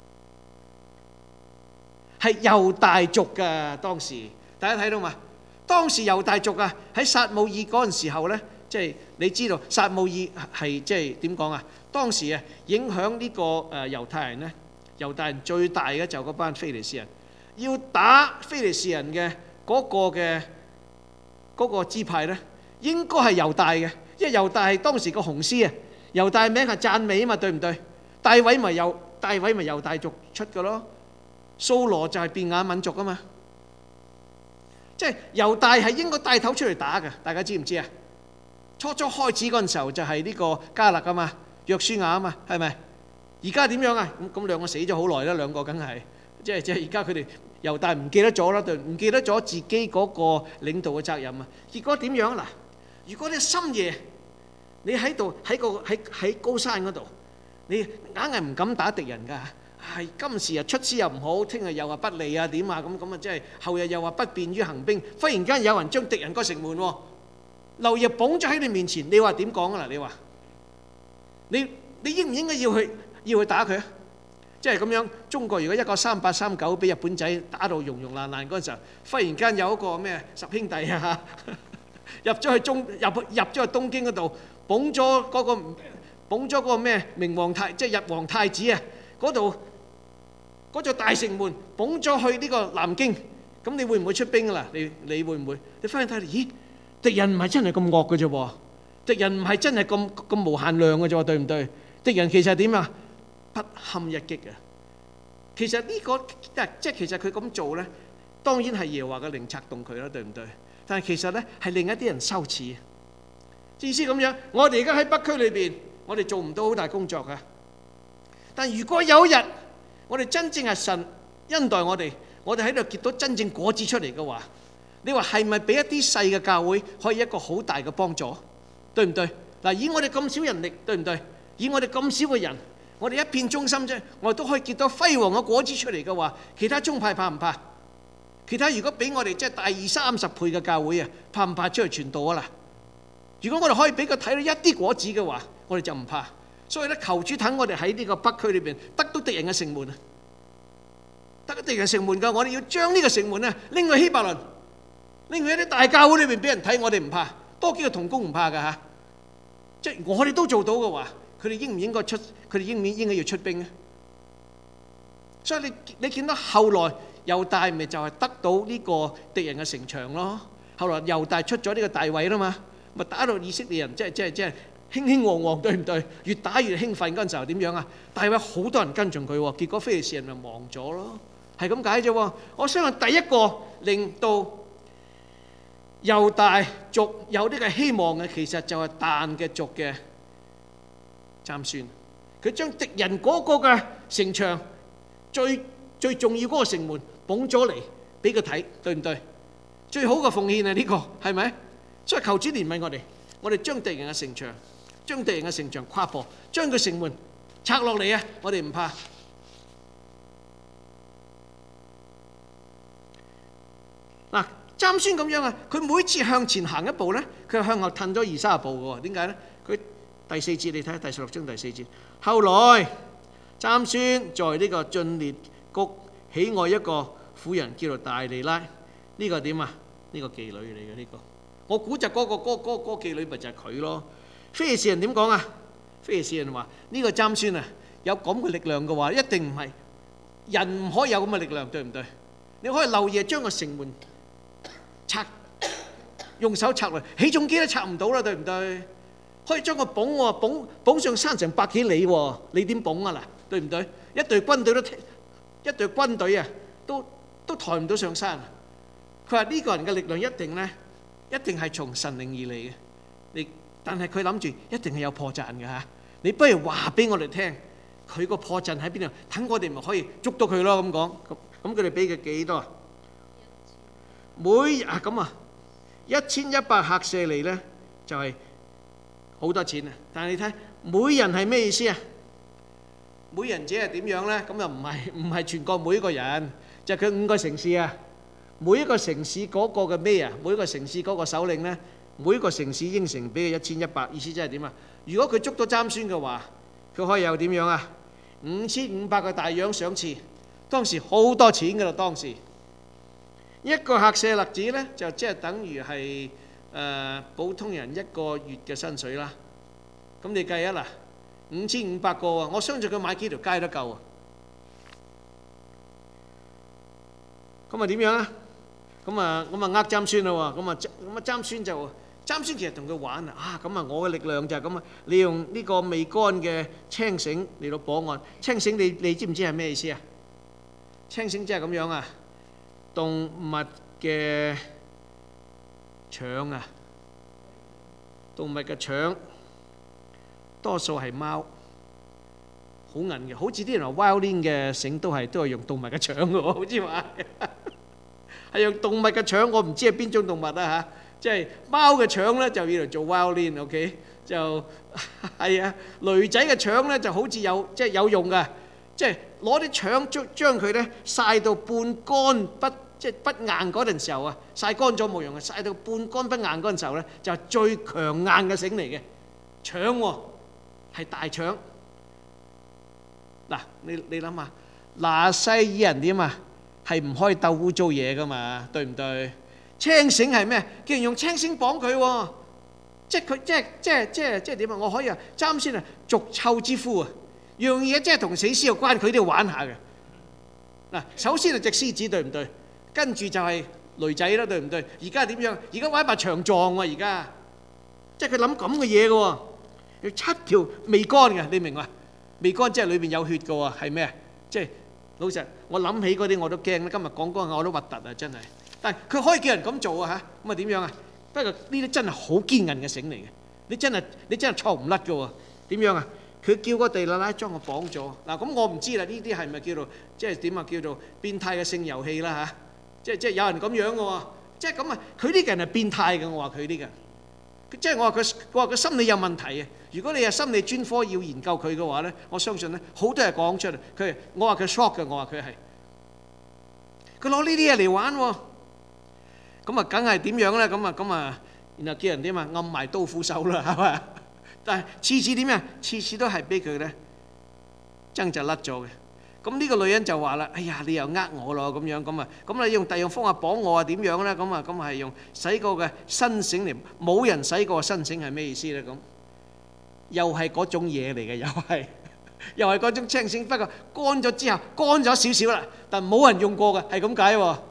係猶大族㗎。當時大家睇到嘛？當時猶大族啊，喺撒母耳嗰陣時候咧，即係你知道撒母耳係即係點講啊？當時啊，影響呢個誒猶太人咧，猶大人最大嘅就嗰班非利士人，要打非利士人嘅嗰個嘅嗰個支派咧，應該係猶大嘅，因為猶大係當時個雄獅啊，猶大名係讚美啊嘛，對唔對？大衛咪猶大衛咪猶大族出嘅咯，掃羅就係便雅憫族啊嘛。即係猶大係應該帶頭出嚟打嘅，大家知唔知啊？初初開始嗰陣時候就係呢個迦勒啊嘛，約書亞啊嘛，係咪？而家點樣啊？咁咁兩個死咗好耐啦，兩個梗係即係即係而家佢哋猶大唔記得咗啦，對唔記得咗自己嗰個領導嘅責任啊！結果點樣嗱？如果你深夜你喺度喺個喺喺高山嗰度，你硬係唔敢打敵人㗎。係今時啊出師又唔好，聽日又話不利啊點啊咁咁啊，即係後日又話不便於行兵。忽然間有人將敵人個城門喎，漏夜綁咗喺你面前，你話點講啊嗱？你話你你應唔應該要去要去打佢啊？即係咁樣，中國如果一九三八三九俾日本仔打到溶溶爛爛嗰陣時候，忽然間有一個咩十兄弟啊入咗去中入入咗去東京嗰度，綁咗嗰個綁咗嗰個咩明皇太即係日皇太子啊嗰度。嗰座大城門綁咗去呢個南京，咁你會唔會出兵㗎啦？你你會唔會？你翻去睇，咦？敵人唔係真係咁惡嘅啫喎，敵人唔係真係咁咁無限量嘅啫喎，對唔對？敵人其實係點啊？不堪一擊啊！其實呢個即係其實佢咁做咧，當然係耶和華嘅靈策動佢啦，對唔對？但係其實咧係另一啲人羞恥，意思咁樣。我哋而家喺北區裏邊，我哋做唔到好大工作㗎。但如果有一日，我哋真正係神恩待我哋，我哋喺度結到真正果子出嚟嘅話，你話係咪俾一啲細嘅教會可以一個好大嘅幫助？對唔對？嗱，以我哋咁少人力，對唔對？以我哋咁少嘅人，我哋一片忠心啫，我哋都可以結到輝煌嘅果子出嚟嘅話，其他宗派怕唔怕？其他如果俾我哋即係大二三十倍嘅教會啊，怕唔怕出去傳道啊？嗱，如果我哋可以俾佢睇到一啲果子嘅話，我哋就唔怕。所以咧，求主等我哋喺呢個北區裏邊得到敵人嘅城門啊，得到敵人城門㗎，我哋要將呢個城門啊拎去希伯倫，拎去一啲大教會裏邊俾人睇，我哋唔怕，多幾個同工唔怕㗎嚇。即係我哋都做到嘅話，佢哋應唔應該出？佢哋應唔應該要出兵咧？所以你你見到後來猶大咪就係得到呢個敵人嘅城牆咯。後來猶大出咗呢個大衛啦嘛，咪打到以色列人即係即係即係。興興旺旺，對唔對？越打越興奮嗰陣時候點樣啊？大衛好多人跟從佢喎，結果非利士人咪亡咗咯，係咁解啫喎。我相信第一個令到猶大族有呢個希望嘅，其實就係但嘅族嘅參孫。佢將敵人嗰個嘅城牆最最重要嗰個城門綁咗嚟俾佢睇，對唔對？最好嘅奉獻係呢個，係咪？所以求主憐憫我哋，我哋將敵人嘅城牆。將敵人嘅城牆跨破，將佢城門拆落嚟啊！我哋唔怕。嗱，參孫咁樣啊，佢每次向前行一步咧，佢係向後褪咗二三十步嘅喎。點解咧？佢第四節你睇下第十六章第四節。後來參孫在呢個進列谷喜愛一個婦人叫做大利拉，呢個點啊？呢個妓女嚟嘅呢個。我估就嗰個嗰嗰嗰妓女咪就係佢咯。非利士人點講啊？非利士人話呢個參孫啊，有咁嘅力量嘅話，一定唔係人唔可以有咁嘅力量，對唔對？你可以漏夜將個城門拆用手拆嚟，起重機都拆唔到啦，對唔對？可以將個綁喎，綁綁上山成百幾里喎，你點綁啊嗱？對唔對？一隊軍隊都一隊軍隊啊，都都抬唔到上山。佢話呢個人嘅力量一定咧，一定係從神靈而嚟嘅。你但係佢諗住一定係有破綻嘅嚇。你不如話俾我哋聽，佢個破綻喺邊度？等我哋咪可以捉到佢咯咁講。咁咁佢哋俾佢幾多啊？每日啊咁啊，一千一百赫舍利咧就係好多錢啊！但係你睇每人係咩意思啊？每人者係點樣咧？咁又唔係唔係全國每一個人，就係佢五個城市啊。每一個城市嗰個嘅咩啊？每一個城市嗰個首領咧，每一個城市應承俾佢一千一百，意思即係點啊？如果佢捉到參孫嘅話，佢可以有點樣啊？五千五百個大洋賞賜，當時好多錢噶啦。當時一個赫舍勒子咧，就即係等於係誒普通人一個月嘅薪水啦。咁你計啊嗱，五千五百個啊，我相信佢買幾條街都夠啊。咁啊點樣啊？咁啊咁啊呃參孫啦喎，咁啊咁啊參孫就參孫其實同佢玩啊，啊咁啊我嘅力量就係咁啊，利用呢個未乾嘅青繩嚟到綁岸。青繩你你知唔知係咩意思啊？青繩即係咁樣啊，動物嘅腸啊，動物嘅腸多數係貓，好韌嘅，好似啲人話 violin 嘅繩都係都係用動物嘅腸嘅喎，好似話。係用動物嘅腸，我唔知係邊種動物啦嚇，即係貓嘅腸咧就要嚟做 violin，OK，就係啊。驢仔嘅腸咧就好似有即係有用㗎，即係攞啲腸將將佢咧曬到半乾不即係不硬嗰陣時候啊，曬乾咗冇用啊，曬到半乾不硬嗰陣時候咧就係最強硬嘅繩嚟嘅腸喎，係大腸。嗱，你你諗下，拿西爾人點啊？係唔可以鬥污糟嘢噶嘛？對唔對？青繩係咩？既然用青繩綁佢喎，即係佢即係即係即係即係點啊？我可以啊，參孫啊，逐臭之夫啊，樣嘢即係同死屍有關，佢都要玩下嘅。嗱，首先係隻獅子，對唔對？跟住就係驢仔啦，對唔對？而家點樣？而家玩把長撞喎，而家即係佢諗咁嘅嘢嘅喎，要七條未乾嘅，你明嘛？未乾即係裏邊有血嘅喎，係咩啊？即係。老實，我諗起嗰啲我都驚啦。今日講嗰個我都核突啊，真係。但係佢可以叫人咁做啊嚇，咁啊點樣啊？不過呢啲真係好堅韌嘅繩嚟嘅，你真係你真係錯唔甩嘅喎。點樣啊？佢叫個地拉拉將我綁咗。嗱咁我唔知啦，呢啲係咪叫做即係點啊？叫做變態嘅性遊戲啦嚇。即係即係有人咁樣嘅喎，即係咁啊！佢呢個人係變態嘅，我話佢呢個。即係我話佢，我話佢心理有問題啊！如果你係心理專科要研究佢嘅話咧，我相信咧好多人講出嚟。佢，我話佢 shock 嘅，我話佢係。佢攞呢啲嘢嚟玩喎，咁啊梗係點樣咧？咁啊咁啊，然後叫人點啊暗埋刀斧手啦，係嘛？但係次次點啊？次次都係俾佢咧掙就甩咗嘅。咁呢個女人就話啦：哎呀，你又呃我咯咁樣咁啊，咁你用第二樣方法綁我啊？點樣咧？咁啊咁係用洗過嘅新繩嚟，冇人洗過新繩係咩意思咧？咁又係嗰種嘢嚟嘅，又係又係嗰種青繩，不過乾咗之後乾咗少少啦，但冇人用過嘅，係咁解喎。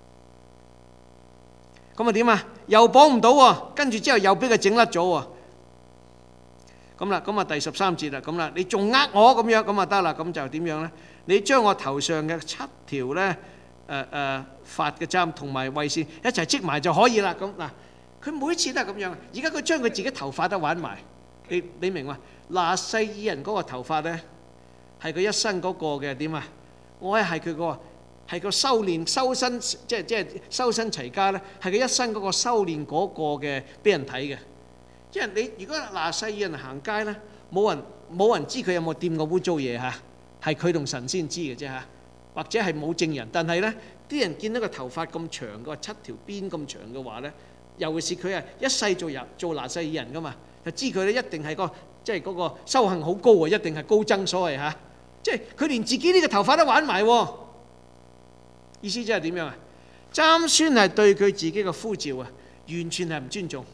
咁啊點啊？又綁唔到喎，跟住之後又俾佢整甩咗喎。咁啦，咁啊第十三節啦，咁啦，你仲呃我咁樣，咁啊得啦，咁就點樣咧？你將我頭上嘅七條咧，誒誒髮嘅簪同埋圍線一齊織埋就可以啦。咁嗱，佢每次都係咁樣。而家佢將佢自己頭髮都玩埋，你你明嘛？拿細耳人嗰個頭髮咧，係佢一生嗰個嘅點啊？我係係佢個係個修練修身，即係即係修身齊家咧，係佢一生嗰個修練嗰個嘅俾人睇嘅。即係你如果拿細耳人行街咧，冇人冇人知佢有冇掂過污糟嘢嚇。係佢同神先知嘅啫嚇，或者係冇證人。但係咧，啲人見到個頭髮咁長嘅，七條邊咁長嘅話咧，尤其是佢係一世做人做拿細耳人噶嘛，就知佢咧一定係個即係嗰個修行好高啊，一定係高僧所謂嚇。即係佢連自己呢個頭髮都玩埋喎，意思即係點樣啊？參孫係對佢自己嘅呼召啊，完全係唔尊重。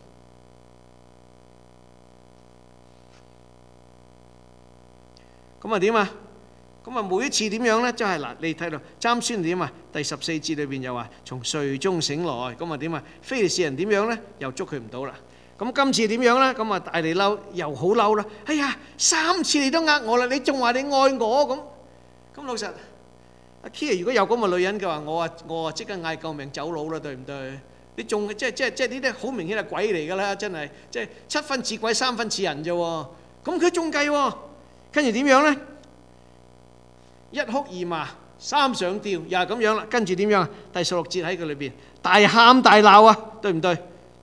咁啊點啊？ 咁啊，每一次點樣咧？即係嗱，你睇到參孫點啊？第十四節裏邊又話從睡中醒來，咁啊點啊？非利士人點樣咧？又捉佢唔到啦。咁今次點樣咧？咁啊大利嬲又好嬲啦！哎呀，三次你都呃我啦，你仲話你愛我咁？咁老實，阿 Kia 如果有咁嘅女人嘅話，我啊我啊即刻嗌救命走佬啦，對唔對？你仲即係即係即係呢啲好明顯係鬼嚟㗎啦，真係即係七分似鬼三分似人啫喎。咁佢仲計喎，跟住點樣咧？一哭二罵三上吊，又係咁樣啦。跟住點樣啊？第十六節喺佢裏邊大喊大鬧啊，對唔對？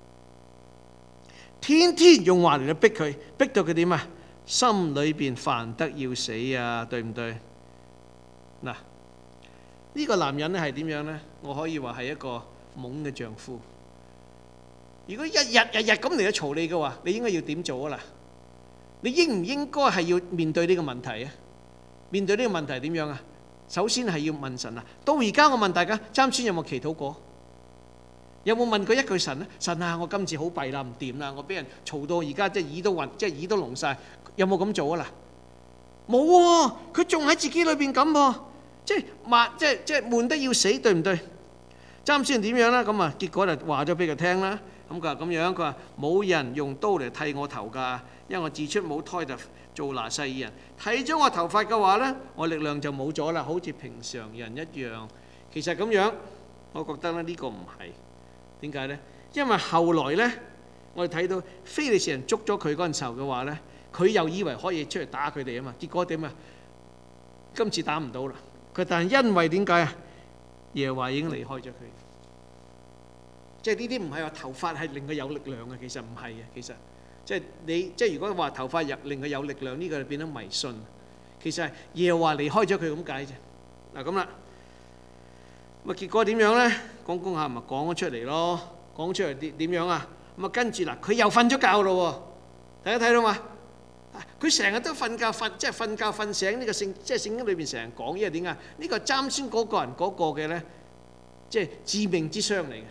天天用話嚟到逼佢，逼到佢點啊？心裏邊煩得要死啊，對唔對？嗱，呢個男人咧係點樣咧？我可以話係一個懵嘅丈夫。如果日日日日咁嚟到嘈你嘅話，你應該要點做啊？嗱，你應唔應該係要面對呢個問題啊？面對呢個問題點樣啊？首先係要問神啊。到而家我問大家，參孫有冇祈禱過？有冇問過一句神咧？神啊，我今次好弊啦，唔掂啦，我俾人嘈到而家即係耳都暈，即係耳都聾晒。有冇咁做啊？嗱，冇喎，佢仲喺自己裏邊咁喎，即係悶，即係即係悶得要死，對唔對？參孫點樣啦？咁啊，結果就話咗俾佢聽啦。咁佢話咁樣，佢話冇人用刀嚟剃我頭㗎，因為我自出母胎就做拿細耳人，剃咗我頭髮嘅話咧，我力量就冇咗啦，好似平常人一樣。其實咁樣，我覺得咧呢個唔係。點解咧？因為後來咧，我哋睇到非利士人捉咗佢嗰陣時候嘅話咧，佢又以為可以出嚟打佢哋啊嘛。結果點啊？今次打唔到啦。佢但係因為點解啊？耶和華已經離開咗佢。即係呢啲唔係話頭髮係令佢有力量嘅，其實唔係嘅。其實即係你即係如果話頭髮入令佢有力量，呢個就變咗迷信。其實係耶和華離開咗佢咁解啫。嗱咁啦。咁啊結果點樣咧？講講下咪講咗出嚟咯，講出嚟點點樣啊？咁啊跟住嗱，佢又瞓咗覺咯喎，大家睇到嘛？佢成日都瞓覺瞓，即係瞓覺瞓醒呢個聖，即係聖經裏邊成日講，因為點解？呢個參孫嗰個人嗰個嘅咧，即係致命之傷嚟嘅。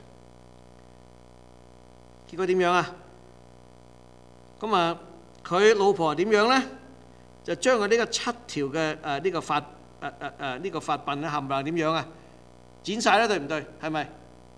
結果點樣啊？咁啊，佢老婆點樣咧？就將佢呢個七條嘅誒呢個髮誒誒誒呢個髮鬢咧，冚唪唥點樣啊？剪曬啦，對唔對？係咪？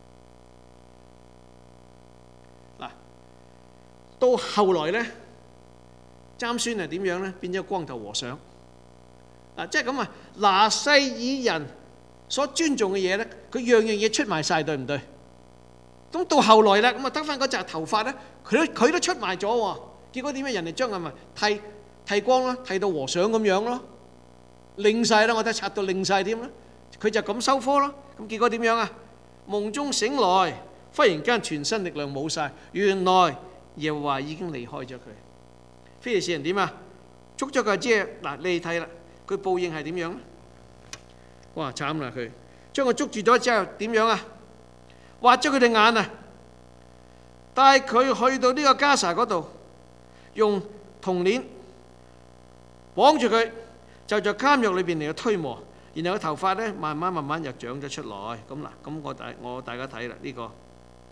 嗱，到後來咧，參孫係點樣咧？變咗光頭和尚。嗱，即係咁啊！拿細耳人所尊重嘅嘢咧，佢樣樣嘢出埋曬，對唔對？咁到後來啦，咁啊得翻嗰紮頭髮咧，佢都佢都出埋咗喎。結果點解人哋將佢咪剃剃光咯，剃到和尚咁樣咯，擰曬啦！我睇拆到擰曬添啦。佢就咁收科咯。咁結果點樣啊？夢中醒來，忽然間全身力量冇曬，原來耶和華已經離開咗佢。非利士人點啊？捉咗佢即係嗱，你睇啦，佢報應係點樣？哇！慘啦佢，將佢捉住咗之後點樣啊？挖咗佢對眼啊！帶佢去到呢個迦薩嗰度，用銅鏈綁住佢，就在監獄裏邊嚟到推磨。然後個頭髮咧，慢慢慢慢又長咗出來。咁嗱，咁我大我大家睇啦，呢個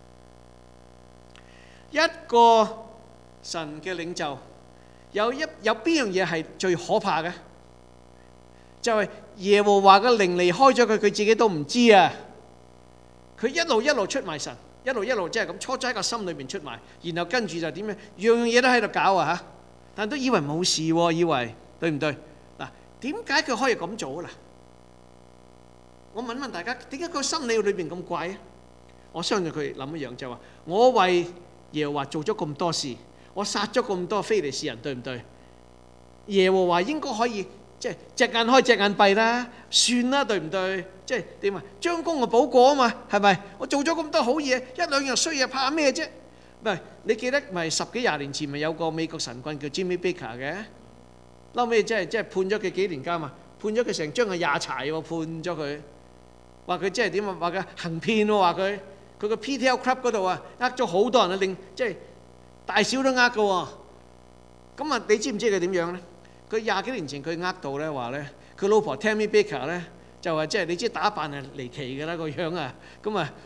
一個神嘅領袖，有一有邊樣嘢係最可怕嘅？就係耶和華嘅靈離開咗佢，佢自己都唔知啊！佢一路一路出賣神，一路一路即係咁初咗喺個心裏邊出賣，然後跟住就點樣？樣樣嘢都喺度搞啊嚇！但都以為冇事喎，以為對唔對？嗱，點解佢可以咁做啊？嗱？我問問大家，點解佢心理裏邊咁怪啊？我相信佢諗一樣就話：我為耶和華做咗咁多事，我殺咗咁多非利士人，對唔對？耶和華應該可以即係隻眼開隻眼閉啦，算啦，對唔對？即係點啊？將功就補過啊嘛，係咪？我做咗咁多好嘢，一兩樣衰嘢怕咩啫？唔係你記得咪十幾廿年前咪有個美國神棍叫 Jimmy Baker 嘅，後尾即係即係判咗佢幾年監啊？判咗佢成張係廿柴喎，判咗佢。話佢即係點啊？話佢行騙喎，話佢佢個 P T L Club 嗰度啊，呃咗好多人啊，令即係大小都呃㗎喎。咁啊，你知唔知佢點樣咧？佢廿幾年前佢呃到咧話咧，佢老婆 Tammy Baker 咧就話即係你知打扮係離奇㗎啦個樣啊。咁啊，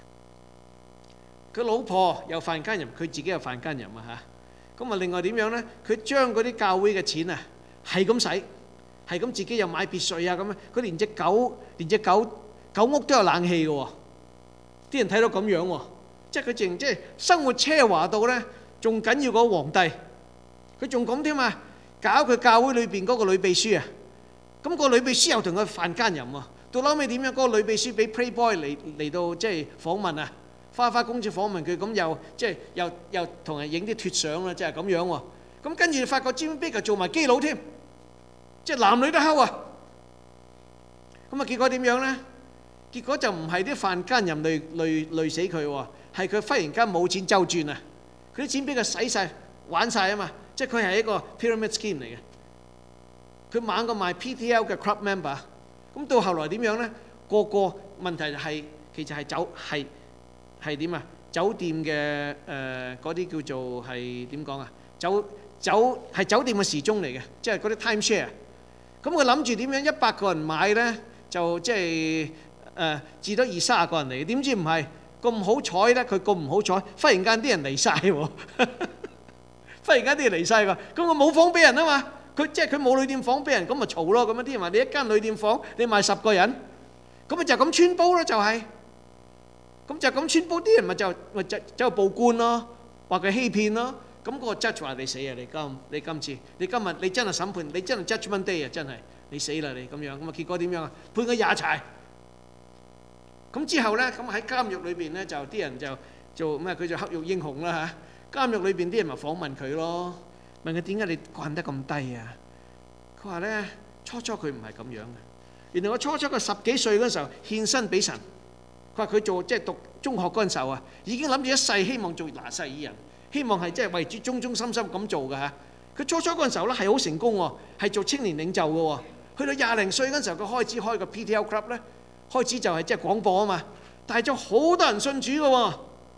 佢老婆又犯奸淫，佢自己又犯奸淫啊嚇。咁啊，另外點樣咧？佢將嗰啲教會嘅錢啊係咁使。 係咁自己又買別墅啊咁樣。佢連隻狗，連隻狗狗屋都有冷氣嘅喎。啲人睇到咁樣喎，即係佢淨即係生活奢華到咧，仲緊要過皇帝。佢仲咁添啊，搞佢教會裏邊嗰個女秘書啊。咁個女秘書又同佢犯奸淫喎。到後尾點樣？嗰個女秘書俾 Playboy 嚟嚟到即係訪問啊，花花公子訪問佢，咁又即係又又同人影啲脫相啦，即係咁樣喎。咁跟住發覺 Jimmy Baker 做埋基佬添，即係男女都溝啊。咁啊結果點樣咧？結果就唔係啲犯奸淫累累累死佢喎，係佢忽然間冇錢周轉啊！佢啲錢俾佢使曬玩曬啊嘛，即係佢係一個 pyramid scheme 嚟嘅。佢猛過賣 P T L 嘅 club member。咁到後來點樣咧？個個問題係其實係酒係係點啊？酒店嘅誒嗰啲叫做係點講啊？酒酒係酒店嘅時鐘嚟嘅，即係嗰啲 time share。咁佢諗住點樣一百個人買咧，就即係誒至多二三十個人嚟嘅。點知唔係咁好彩咧？佢咁唔好彩，忽然間啲人嚟曬喎！忽然間啲人嚟曬㗎，咁我冇房俾人啊嘛！佢即係佢冇旅店房俾人，咁咪嘈咯。咁樣啲人話你一間旅店房你賣十個人，咁咪就咁穿煲咯，就係咁就咁穿煲。啲人咪就咪就走去報官咯，話佢欺騙咯。咁嗰個 judge 話你死啊！你今你今次你今日你真係審判，你真係 judgment day 啊！真係你死啦你咁樣。咁啊結果點樣啊？判佢廿柴。咁之後咧，咁喺監獄裏邊咧就啲人就做咩？佢就黑獄英雄啦嚇。監獄裏邊啲人咪訪問佢咯。問佢點解你慣得咁低啊？佢話咧初初佢唔係咁樣嘅。原來我初初佢十幾歲嗰陣時候獻身俾神。佢話佢做即係讀中學嗰陣時候啊，已經諗住一世希望做拿細耳人，希望係即係為主忠忠心心咁做嘅嚇。佢初初嗰陣時候咧係好成功喎，係做青年領袖嘅喎。去到廿零歲嗰陣時候，佢開始開個 P T L club 咧，開始就係即係廣播啊嘛。但係就好多人信主嘅喎。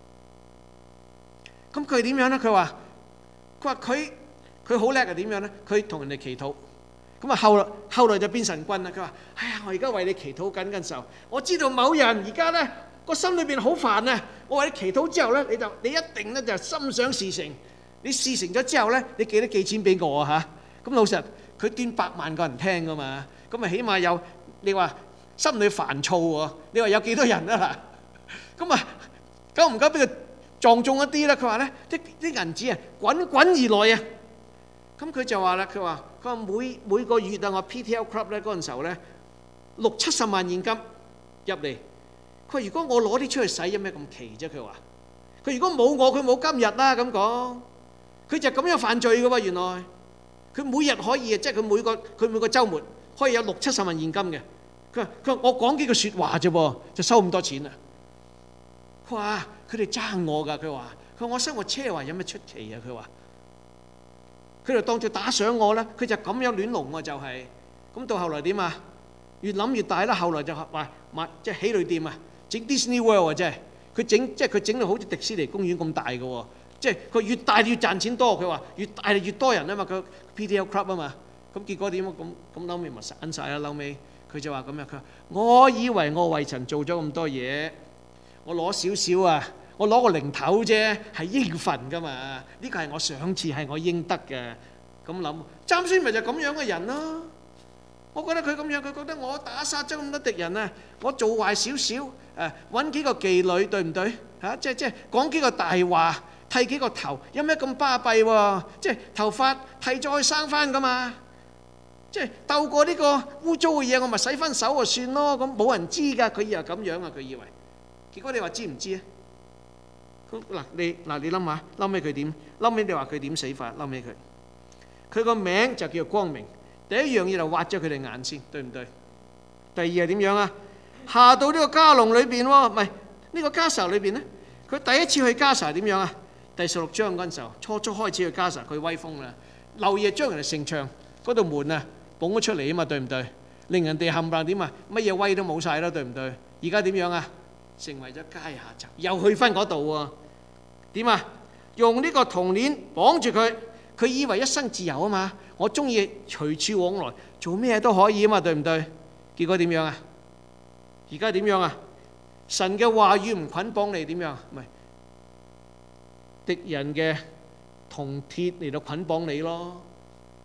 咁佢點樣咧？佢話佢話佢。佢好叻係點樣咧？佢同人哋祈禱，咁啊後來後來就變神棍啦。佢話：哎呀，我而家為你祈禱緊嘅時候，我知道某人而家咧個心裏邊好煩啊！我為你祈禱之後咧，你就你一定咧就心想事成。你事成咗之後咧，你記得寄錢俾我啊嚇！咁老實，佢端百萬個人聽噶嘛，咁啊起碼有你話心裏煩躁喎。你話有幾多人啊嗱？咁啊夠唔夠俾佢撞中一啲咧？佢話咧啲啲銀紙啊滾滾而來啊！咁佢就話啦，佢話佢話每每個月啊，我 P T L club 咧嗰陣時候咧六七十萬現金入嚟。佢話如果我攞啲出去使，有咩咁奇啫？佢話佢如果冇我，佢冇今日啦咁講。佢就咁樣犯罪嘅喎，原來佢每日可以啊，即係佢每個佢每個週末可以有六七十萬現金嘅。佢話佢話我講幾句説話啫噃，就收咁多錢啦。佢話佢哋爭我㗎，佢話佢話我生活奢華有咩出奇啊？佢話。佢就當住打賞我啦，佢就咁樣亂龍喎，就係咁到後來點啊？越諗越大啦，後來就話買即係喜旅店啊，整 Disney World 啊，真係佢整即係佢整到好似迪士尼公園咁大嘅喎，即係佢越大越賺錢多。佢話越大越多人啊嘛，佢 P T L Club 啊嘛，咁結果點啊？咁咁後尾咪散曬啦。後尾佢就話咁樣，佢話我以為我為神做咗咁多嘢，我攞少少啊。我攞個零頭啫，係應份噶嘛？呢個係我賞賜，係我應得嘅。咁諗，參孫咪就咁樣嘅人咯。我覺得佢咁樣，佢覺得我打殺咗咁多敵人啊，我做壞少少，誒揾幾個妓女，對唔對？嚇，即係即係講幾個大話，剃幾個頭，有咩咁巴閉喎？即係頭髮剃咗去生翻噶嘛？即係鬥過呢個污糟嘅嘢，我咪洗翻手就算咯。咁冇人知㗎，佢以為咁樣啊，佢以為。結果你話知唔知啊？嗱你嗱你諗下，嬲尾佢點？嬲尾你話佢點死法？嬲尾佢，佢個名就叫光明。第一樣嘢就挖咗佢哋眼先，對唔對？第二係點樣啊？下到呢個加龍裏邊喎，唔係呢個加沙裏邊咧。佢第一次去加沙點樣啊？第十六章嗰陣時候，初初開始去加沙，佢威風啦，漏夜將人哋城牆嗰道門啊捧咗出嚟啊嘛，對唔對？令人哋冚唪唥點啊？乜嘢威都冇曬啦，對唔對？而家點樣啊？成為咗階下囚，又去翻嗰度喎。點啊？用呢個銅鏈綁住佢，佢以為一生自由啊嘛。我中意隨處往來，做咩都可以啊嘛，對唔對？結果點樣啊？而家點樣啊？神嘅話語唔捆綁你點樣？唔係敵人嘅銅鐵嚟到捆綁你咯。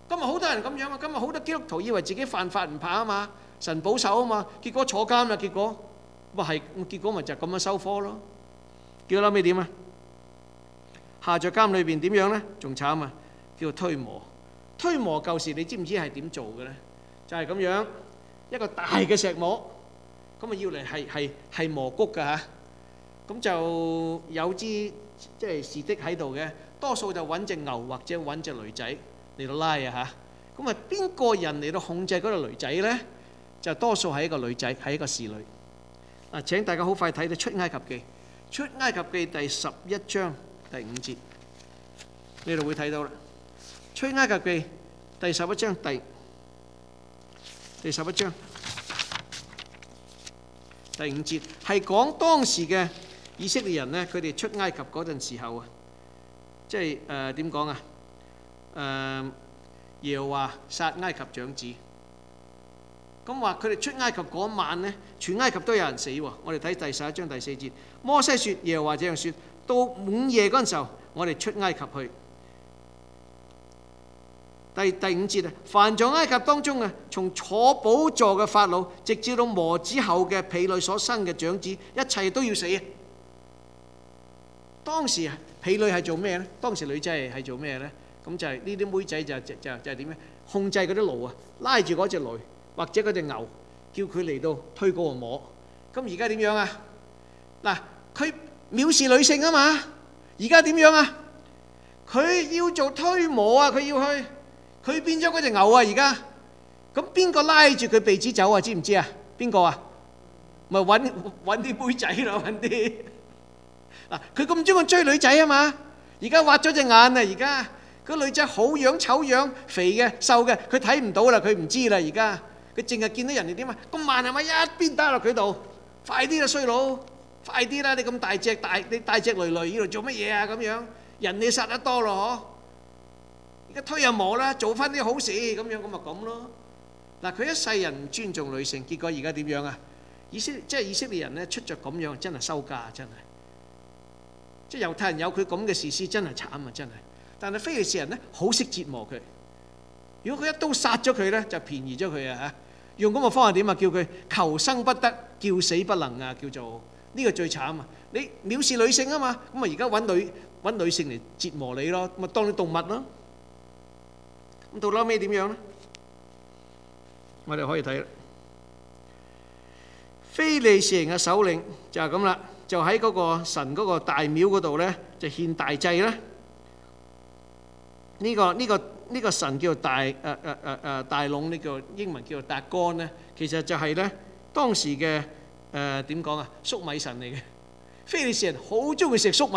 今日好多人咁樣啊，今日好多基督徒以為自己犯法唔怕啊嘛，神保守啊嘛，結果坐監啦，結果咪係，結果咪就咁樣收科咯。結果後尾點啊？下在監裏邊點樣咧？仲慘啊！叫推磨。推磨舊時你知唔知係點做嘅咧？就係咁樣一個大嘅石磨，咁啊要嚟係係係磨谷㗎嚇。咁就有支即係士的喺度嘅，多數就揾隻牛或者揾隻驢仔嚟到拉啊嚇。咁啊邊個人嚟到控制嗰個驢仔咧？就多數係一個女仔，係一個侍女。嗱，請大家好快睇到出埃及記，出埃及記第十一章第五節，你哋會睇到啦。出埃及記第十一章第第十一章第五節係講當時嘅以色列人咧，佢哋出埃及嗰陣時候啊，即係誒點講啊？誒耶和華殺埃及長子，咁話佢哋出埃及嗰晚咧，全埃及都有人死喎。我哋睇第十一章第四節，摩西説：耶和華這樣説，到午夜嗰陣時候，我哋出埃及去。第第五節啊，凡在埃及當中啊，從坐寶座嘅法老，直至到磨子後嘅婢女所生嘅長子，一切都要死啊！當時啊，婢女係做咩咧？當時女仔係係做咩咧？咁就係呢啲妹仔就就就就係點咧？控制嗰啲驢啊，拉住嗰隻驢或者嗰隻牛，叫佢嚟到推嗰個磨。咁而家點樣啊？嗱，佢藐視女性啊嘛！而家點樣啊？佢要做推磨啊！佢要去。佢變咗嗰隻牛啊！而家咁邊個拉住佢鼻子走啊？知唔知啊？邊個啊？咪揾揾啲妹仔咯，揾啲嗱。佢咁中意追女仔啊嘛！而家挖咗隻眼啊！而家個女仔好樣醜樣、肥嘅、瘦嘅，佢睇唔到啦，佢唔知啦。而家佢淨係見到人哋點啊？咁慢係咪一邊打落佢度？快啲啦，衰佬！快啲啦！你咁大隻大，你大隻累累，呢度做乜嘢啊？咁樣人你殺得多咯，嗬！一推又磨啦，做翻啲好事咁樣，咁咪咁咯。嗱，佢一世人唔尊重女性，結果而家點樣啊？以色即係以色列人咧，出咗咁樣，真係收家，真係。即係猶太人有佢咁嘅士師，真係慘啊，真係。但係非利士人咧，好識折磨佢。如果佢一刀殺咗佢咧，就便宜咗佢啊嚇。用咁嘅方法點啊？叫佢求生不得，叫死不能啊！叫做呢個最慘啊！你藐視女性啊嘛，咁啊而家揾女揾女性嚟折磨你咯，咪當你動物咯。咁到撈尾點樣咧？我哋可以睇啦。非利士人嘅首領就係咁啦，就喺嗰個神嗰個大廟嗰度咧，就獻大祭啦。呢個呢個呢個神叫做大誒誒誒誒大龍，呢個英文叫做達干咧，其實就係咧當時嘅誒點講啊，粟米神嚟嘅。非利士人好中意食粟米，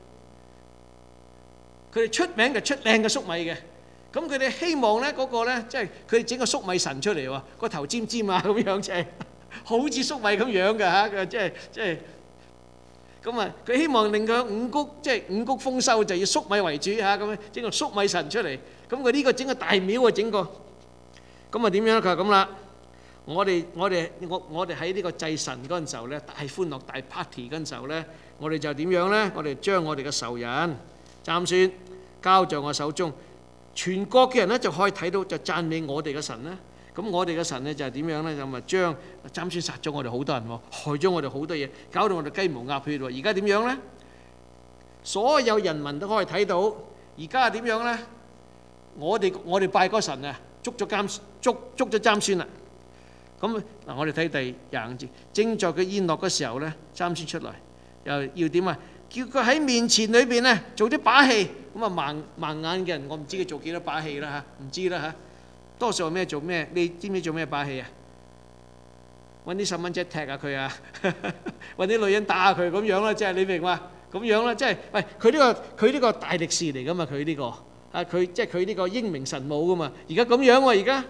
佢哋出名就出靚嘅粟米嘅。咁佢哋希望咧嗰個咧，即係佢哋整個粟米神出嚟喎，個頭尖尖啊咁樣，即係好似粟米咁樣嘅嚇，佢即係即係咁啊！佢希望令佢五穀即係五穀豐收，就要粟米為主嚇，咁樣整個粟米神出嚟。咁佢呢個整個大廟啊，整個咁啊點樣？佢話咁啦，我哋我哋我我哋喺呢個祭神嗰陣時候咧，大歡樂大 party 嗰陣時候咧，我哋就點樣咧？我哋將我哋嘅仇人參孫交在我手中。全國嘅人咧就可以睇到，就讚美我哋嘅神咧。咁我哋嘅神咧就係點樣咧？就咪將參孫殺咗我哋好多人喎，害咗我哋好多嘢，搞到我哋雞毛鴨血喎。而家點樣咧？所有人民都可以睇到。而家係點樣咧？我哋我哋拜嗰神啊，捉咗監捉捉咗參孫啦。咁嗱，我哋睇第廿五節，正在佢宴樂嘅時候咧，參孫出嚟，又要點啊？叫佢喺面前裏邊咧做啲把戲。咁啊盲盲眼嘅人，我唔知佢做幾多把戲啦嚇，唔知啦嚇。多數係咩做咩？你知唔知做咩把戲啊？揾啲細蚊仔踢下佢啊，揾啲女人打下佢咁樣啦，即係你明嘛？咁樣啦，即係喂佢呢個佢呢個大力士嚟噶嘛？佢呢個啊佢即係佢呢個英明神武噶嘛？而家咁樣喎，而家。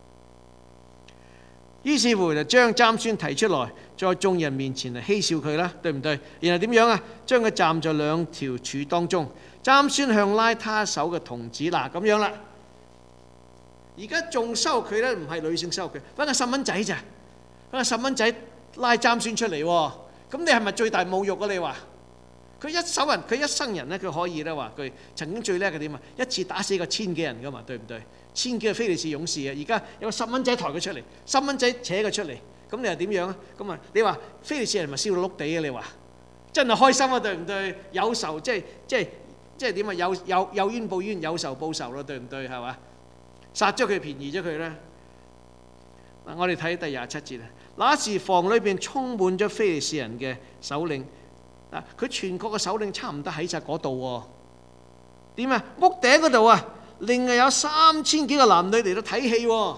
於是乎就將參孫提出來，在眾人面前嚟嬉笑佢啦，對唔對？然後點樣啊？將佢站在兩條柱當中。參孫向拉他手嘅童子嗱咁樣啦，而家仲收佢咧，唔係女性收佢，揾個細蚊仔咋？揾個細蚊仔拉參孫出嚟喎，咁你係咪最大侮辱啊？你話佢一手人，佢一生人咧，佢可以咧話佢曾經最叻嘅點啊？一次打死個千幾人噶嘛，對唔對？千幾個非利士勇士啊！而家有個十蚊仔抬佢出嚟，十蚊仔扯佢出嚟，咁你又點樣啊？咁啊，你話非利士人咪燒到碌地啊？你話真係開心啊？對唔對？有仇即係即係即係點啊？有有有冤報冤，有仇報仇咯，對唔對？係嘛？殺咗佢，便宜咗佢咧。嗱，我哋睇第廿七節啊。那時房裏邊充滿咗非利士人嘅首領。嗱，佢全國嘅首領差唔多喺晒嗰度喎。點啊？屋頂嗰度啊，另外有三千幾個男女嚟到睇戲喎。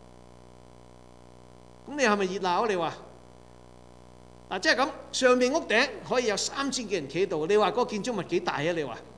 咁你係咪熱鬧啊？你話嗱，即係咁，上面屋頂可以有三千幾人企喺度。你話嗰個建築物幾大啊？你話，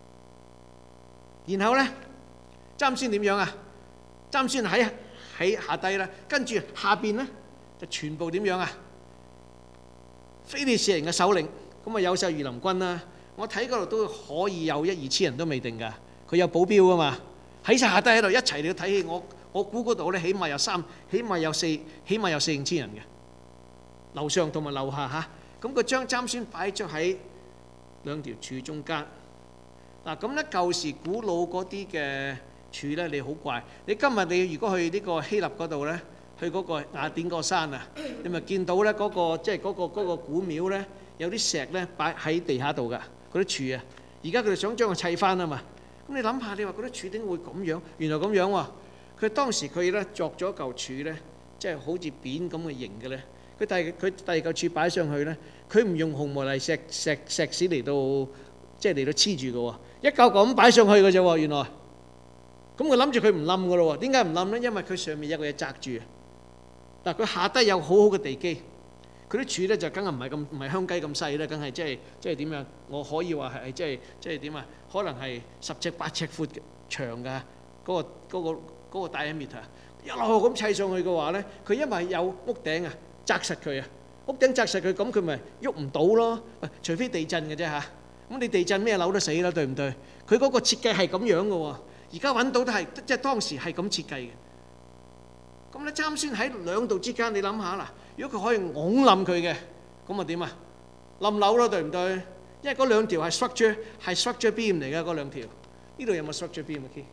然後咧，參孫點樣啊？參孫喺喺下低啦，跟住下邊咧就全部點樣啊？非利士人嘅首領。咁啊有晒御林軍啦，我睇嗰度都可以有一二千人都未定㗎，佢有保鏢㗎嘛，喺晒下低喺度一齊嚟睇戲。我我估嗰度咧起碼有三，起碼有四，起碼有四五千人嘅，樓上同埋樓下嚇。咁佢將參孫擺咗喺兩條柱中間。嗱咁咧舊時古老嗰啲嘅柱咧，你好怪。你今日你如果去呢個希臘嗰度咧，去嗰個雅典嗰個山啊，你咪見到咧嗰個即係嗰個嗰個古廟咧。有啲石咧擺喺地下度㗎，嗰啲柱啊，而家佢哋想將佢砌翻啊嘛。咁你諗下，你話嗰啲柱點會咁樣？原來咁樣喎。佢當時佢咧作咗嚿柱咧，即係好似扁咁嘅形嘅咧。佢第佢第二嚿柱擺上去咧，佢唔用紅毛泥石石石屎嚟到即係嚟到黐住嘅喎，一嚿咁擺上去嘅啫喎。原來咁佢諗住佢唔冧嘅咯喎。點解唔冧咧？因為佢上面有個嘢擲住。嗱，佢下低有好好嘅地基。佢啲柱咧就梗係唔係咁唔係香雞咁細咧，梗係即係即係點樣？我可以話係即係即係點啊？可能係十尺八尺闊長㗎，嗰個嗰個嗰個 diameter 一路咁砌上去嘅話咧，佢因為有屋頂啊，擲實佢啊，屋頂擲實佢，咁佢咪喐唔到咯？除非地震嘅啫嚇。咁你地震咩樓都死啦，對唔對？佢嗰個設計係咁樣嘅喎。而家揾到都係即係當時係咁設計嘅。咁咧參孫喺兩度之間，你諗下啦。如果佢可以拱冧佢嘅，咁啊點啊？冧樓咯，對唔對？因為嗰兩條係 structure 係 structure beam 嚟嘅嗰兩條。呢度有冇 structure beam 啊 ？K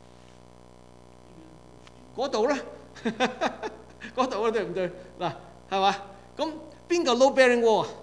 嗰度咧，嗰度啊，對唔對？嗱，係嘛？咁邊個 load bearing wall 啊？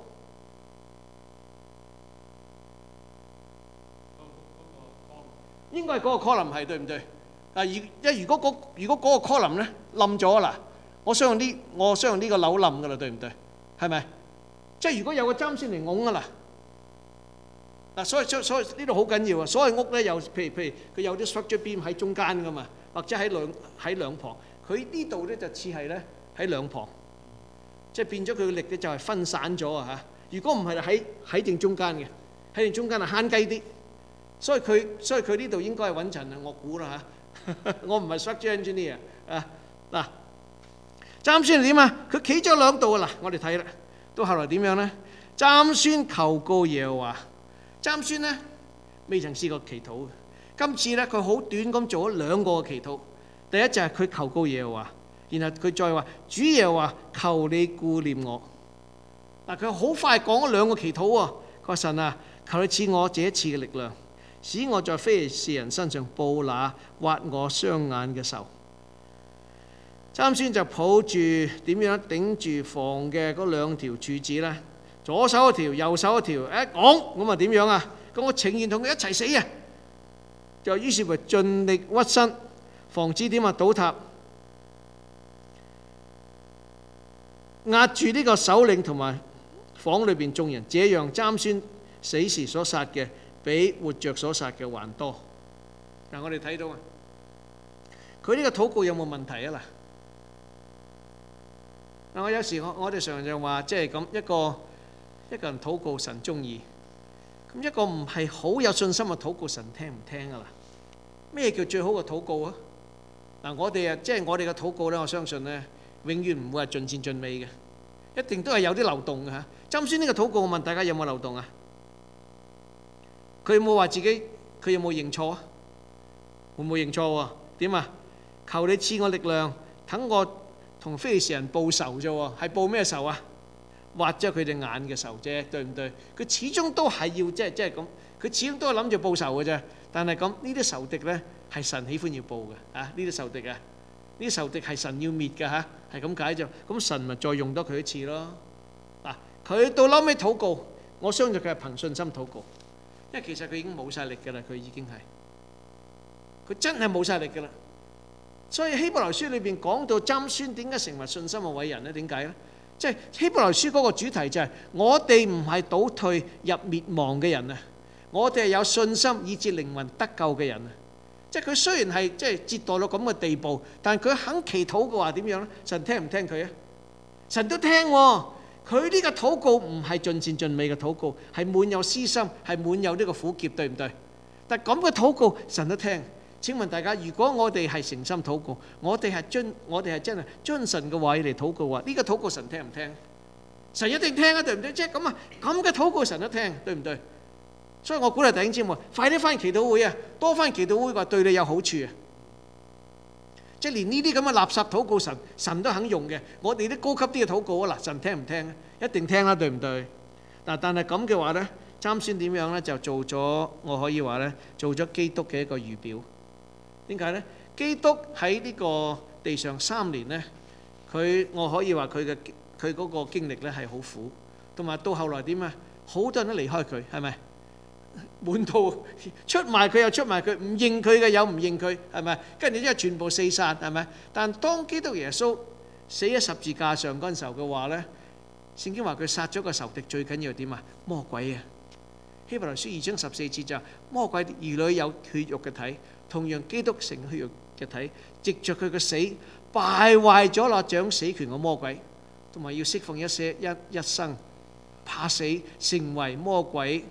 應該係嗰個 column 係對唔對？嗱，如一如果嗰如果嗰個 column 咧冧咗啦。我相信呢，我相信呢個樓冧㗎啦，對唔對？係咪？即係如果有個參孫嚟拱㗎啦，嗱，所以所所以呢度好緊要啊！所有屋咧有，譬如譬如佢有啲 structure beam 喺中間㗎嘛，或者喺兩喺兩旁，佢呢度咧就似係咧喺兩旁，即係變咗佢嘅力咧就係分散咗啊嚇！如果唔係喺喺正中間嘅，喺正中間係慳雞啲，所以佢所以佢呢度應該係穩陣啊！我估啦嚇，我唔係 structure engineer 啊嗱。參孫係點啊？佢企咗兩度啊！嗱，我哋睇啦，到後來點樣咧？參孫求告耶和華。參孫咧未曾試過祈禱嘅，今次咧佢好短咁做咗兩個嘅祈禱。第一就係佢求告耶和華，然後佢再話主耶和華，求你顧念我。嗱，佢好快講咗兩個祈禱喎。佢話神啊，求你賜我這一次嘅力量，使我在非利士人身上報那挖我雙眼嘅仇。參孫就抱住點樣頂住房嘅嗰兩條柱子咧，左手一條，右手一條，一講咁啊點樣啊？咁我情願同佢一齊死啊！就於是乎盡力屈身，防止點啊倒塌，壓住呢個首領同埋房裏邊眾人，這樣參孫死時所殺嘅比活着所殺嘅還多。嗱，我哋睇到啊，佢呢個禱告有冇問題啊？嗱？嗱，我有時我我哋常常話，即係咁一個一個人禱告神中意，咁一個唔係好有信心嘅禱告神聽唔聽啊？啦，咩叫最好嘅禱告啊？嗱，我哋啊，即係我哋嘅禱告咧，我相信咧，永遠唔會係盡善盡美嘅，一定都係有啲漏洞嘅嚇。參孫呢個禱告，我問大家有冇漏洞啊？佢有冇話自己？佢有冇認錯啊？會唔會認錯喎？點啊？求你賜我力量，等我同非利士人報仇啫喎，係報咩仇啊？ 挖咗佢隻眼嘅仇啫，對唔對？佢始終都係要即係即係咁，佢始終都係諗住報仇嘅啫。但係咁呢啲仇敵咧係神喜歡要報嘅啊！呢啲仇敵啊，呢啲仇敵係神要滅嘅嚇，係咁解就咁神咪再用多佢一次咯。嗱，佢到撈尾禱告，我相信佢係憑信心禱告，因為其實佢已經冇曬力㗎啦，佢已經係佢真係冇曬力㗎啦。所以希伯來書裏邊講到參孫點解成為信心嘅偉人咧？點解咧？即係希伯來書嗰個主題就係我哋唔係倒退入滅亡嘅人啊，我哋係有信心以致靈魂得救嘅人啊。即係佢雖然係即係折墮到咁嘅地步，但係佢肯祈禱嘅話點樣咧？神聽唔聽佢啊？神都聽喎。佢呢個禱告唔係盡善盡美嘅禱告，係滿有私心，係滿有呢個苦澀，對唔對？但係咁嘅禱告神都聽。請問大家，如果我哋係誠心禱告，我哋係遵，我哋係真係遵神嘅話嚟禱告嘅話，呢個禱告神聽唔聽？神一定聽啊，對唔對？即係咁啊，咁嘅禱告神都聽，對唔對？所以我鼓勵弟兄姊妹，快啲翻祈禱會啊，多翻祈禱會話對你有好處啊！即係連呢啲咁嘅垃圾禱告神，神都肯用嘅，我哋啲高級啲嘅禱告啊，嗱，神聽唔聽啊？一定聽啦，對唔對？嗱，但係咁嘅話咧，參孫點樣咧？就做咗，我可以話咧，做咗基督嘅一個預表。點解咧？基督喺呢個地上三年咧，佢我可以話佢嘅佢嗰個經歷咧係好苦，同埋到後來點啊？好多人都離開佢，係咪？滿途出賣佢又出賣佢，唔認佢嘅又唔認佢，係咪？跟住之後全部四散，係咪？但當基督耶穌死喺十字架上嗰陣時候嘅話咧，聖經話佢殺咗個仇敵，最緊要點啊？魔鬼啊！希伯來書二章十四節就魔鬼兒女有血肉嘅體。同樣基督成血肉嘅體，藉著佢嘅死敗壞咗那掌死權嘅魔鬼，同埋要釋放一些一一生怕死成為魔鬼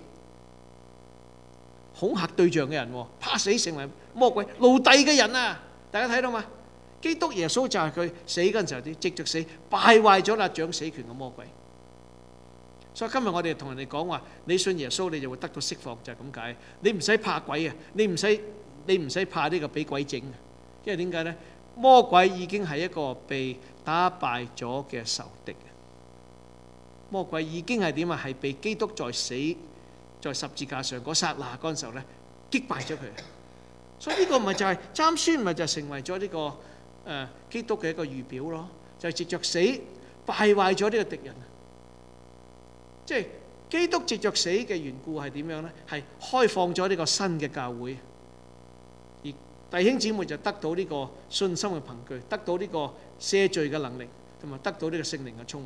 恐嚇對象嘅人，怕死成為魔鬼奴隸嘅人啊！大家睇到嘛？基督耶穌就係佢死嗰陣時候，啲藉著死敗壞咗那掌死權嘅魔鬼。所以今日我哋同人哋講話，你信耶穌你就會得到釋放，就係咁解。你唔使怕鬼啊，你唔使。你唔使怕呢個俾鬼整，因為點解呢？魔鬼已經係一個被打敗咗嘅仇敵。魔鬼已經係點啊？係被基督在死在十字架上嗰剎那嗰陣時候咧擊敗咗佢。所以呢個咪就係參孫咪就成為咗呢個誒基督嘅一個預表咯，就係藉著死敗壞咗呢個敵人。即係基督藉著死嘅緣故係點樣呢？係開放咗呢個新嘅教會。弟兄姊妹就得到呢個信心嘅憑據，得到呢個赦罪嘅能力，同埋得到呢個聖靈嘅充滿。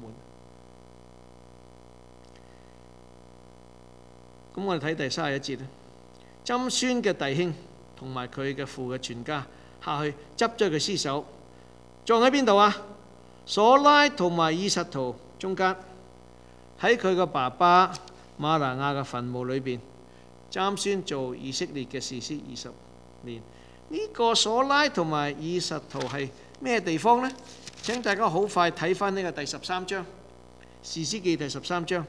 咁我哋睇第三十一節咧，參孫嘅弟兄同埋佢嘅父嘅全家下去執咗佢屍首，葬喺邊度啊？索拉同埋以實圖中間，喺佢個爸爸馬拿亞嘅墳墓裏邊。參孫做以色列嘅士師二十年。呢個索拉同埋以實圖係咩地方呢？請大家好快睇翻呢個第十三章，士師記第十三章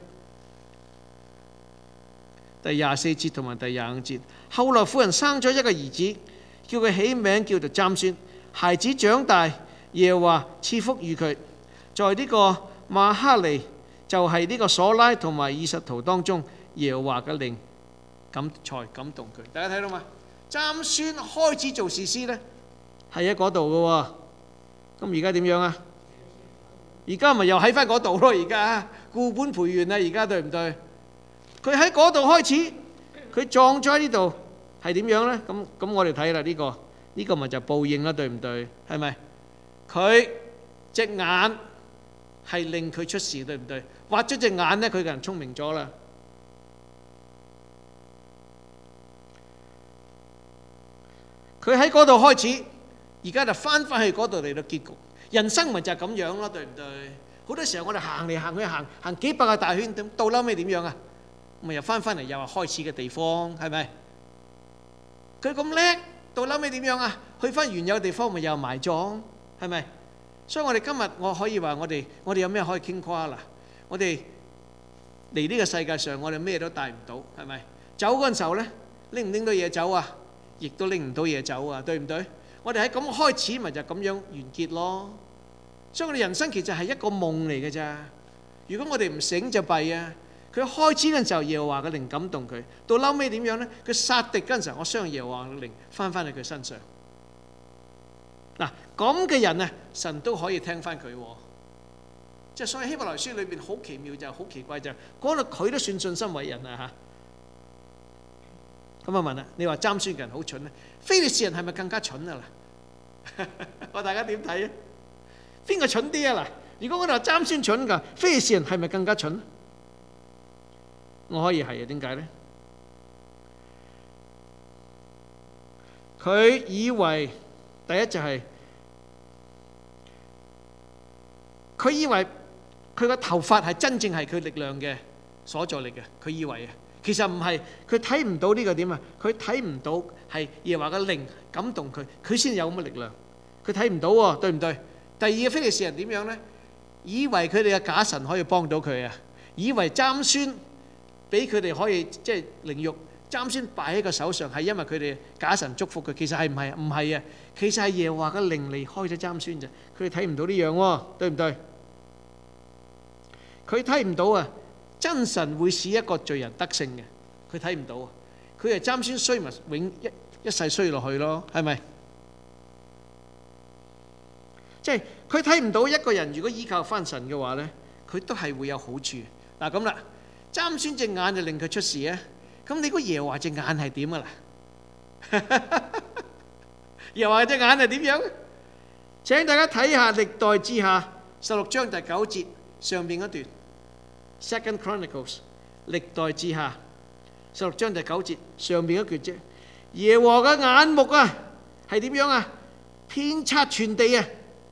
第廿四節同埋第廿五節。後來婦人生咗一個兒子，叫佢起名叫做參孫。孩子長大，耶和華賜福與佢，在呢個馬哈尼，就係呢個索拉同埋以實圖當中，耶和華嘅靈感才感動佢。大家睇到嘛？參孫開始做士師呢，係喺嗰度嘅喎。咁而家點樣啊？而家咪又喺翻嗰度咯。而家固本培元啦，而家對唔對？佢喺嗰度開始，佢葬咗喺呢度，係點樣呢？咁咁我哋睇啦，呢個呢個咪就報應啦，對唔對？係咪？佢隻眼係令佢出事，對唔對？挖咗隻眼呢，佢個人聰明咗啦。佢喺嗰度開始，而家就翻返去嗰度嚟到結局。人生咪就係咁樣咯，對唔對？好多時候我哋行嚟行去行行幾百個大圈，到嬲尾點樣啊？咪又翻返嚟又話開始嘅地方，係咪？佢咁叻，到嬲尾點樣啊？去翻原有嘅地方咪又埋葬，係咪？所以我哋今日我可以話我哋我哋有咩可以傾誇啦？我哋嚟呢個世界上，我哋咩都帶唔到，係咪？走嗰陣時候咧，拎唔拎到嘢走啊？亦都拎唔到嘢走啊，對唔對？我哋喺咁開始，咪就咁樣完結咯。所以我哋人生其實係一個夢嚟嘅咋， 如果我哋唔醒就弊啊！佢開始嗰陣時候，耶和華嘅靈感動佢，到嬲尾點樣呢？佢殺敵嗰陣時候，我相信耶和華嘅靈翻返去佢身上。嗱，咁嘅人啊，神都可以聽翻佢。即係所以希伯來書裏邊好奇妙，就好奇怪，就講到佢都算信心偉人啊嚇。咁我問啦，你話參孫嘅人好蠢咧？非利士人係咪更加蠢啊？嗱，我大家點睇啊？邊個蠢啲啊？嗱，如果我哋話參孫蠢㗎，非利士人係咪更加蠢？我可以係啊，點解咧？佢以為第一就係佢以為佢個頭髮係真正係佢力量嘅所在力嘅，佢以為啊，其實唔係，佢睇唔到呢個點啊，佢睇唔到係耶和華嘅靈感動佢，佢先有咁嘅力量，佢睇唔到喎，對唔對？第二個非利士人點樣咧？以為佢哋嘅假神可以幫到佢啊，以為參孫俾佢哋可以即係凌辱，參孫擺喺個手上係因為佢哋假神祝福佢，其實係唔係？唔係啊，其實係耶和華嘅靈離開咗參孫咋，佢哋睇唔到呢樣喎，對唔對？佢睇唔到啊！真神會使一個罪人得勝嘅，佢睇唔到啊！佢係參孫衰咪永一一世衰落去咯，係咪？即係佢睇唔到一個人如果依靠翻神嘅話咧，佢都係會有好處。嗱咁啦，參孫隻眼就令佢出事啊！咁你估耶和華隻眼係點啊啦？耶和華隻眼係點樣？請大家睇下歷代志下十六章第九節上邊嗰段。Second Chronicles 歷代志下十六章第九節上邊一句啫，耶和華嘅眼目啊係點樣啊？遍察全地啊，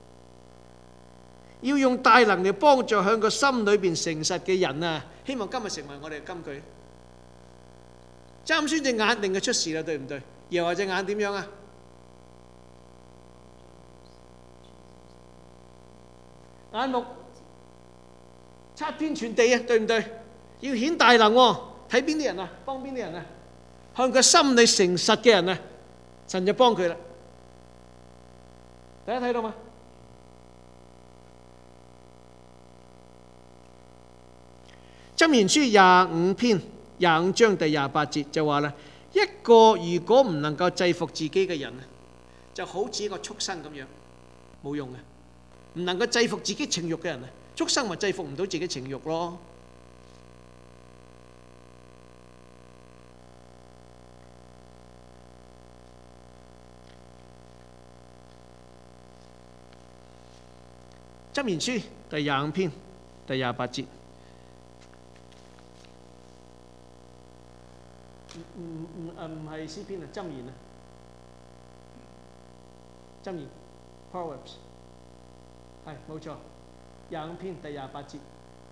要用大能嚟幫助向個心裏邊誠實嘅人啊！希望今日成為我哋嘅金句。參孫隻眼令佢出事啦，對唔對？耶和華隻眼點樣啊？眼目察遍全地啊，對唔對？要顯大能喎，睇邊啲人啊？幫邊啲人啊？向個心裏誠實嘅人啊，神就幫佢啦。大家睇到嗎？箴言書廿五篇廿五章第廿八節就話啦，一個如果唔能夠制服自己嘅人啊，就好似一個畜生咁樣，冇用嘅。唔能夠制服自己情慾嘅人啊，畜生咪制服唔到自己情慾咯。箴言書第廿五篇第廿八節，唔唔誒唔係詩篇啊，箴言啊，箴言 Proverbs。係冇錯，廿五篇第廿八節。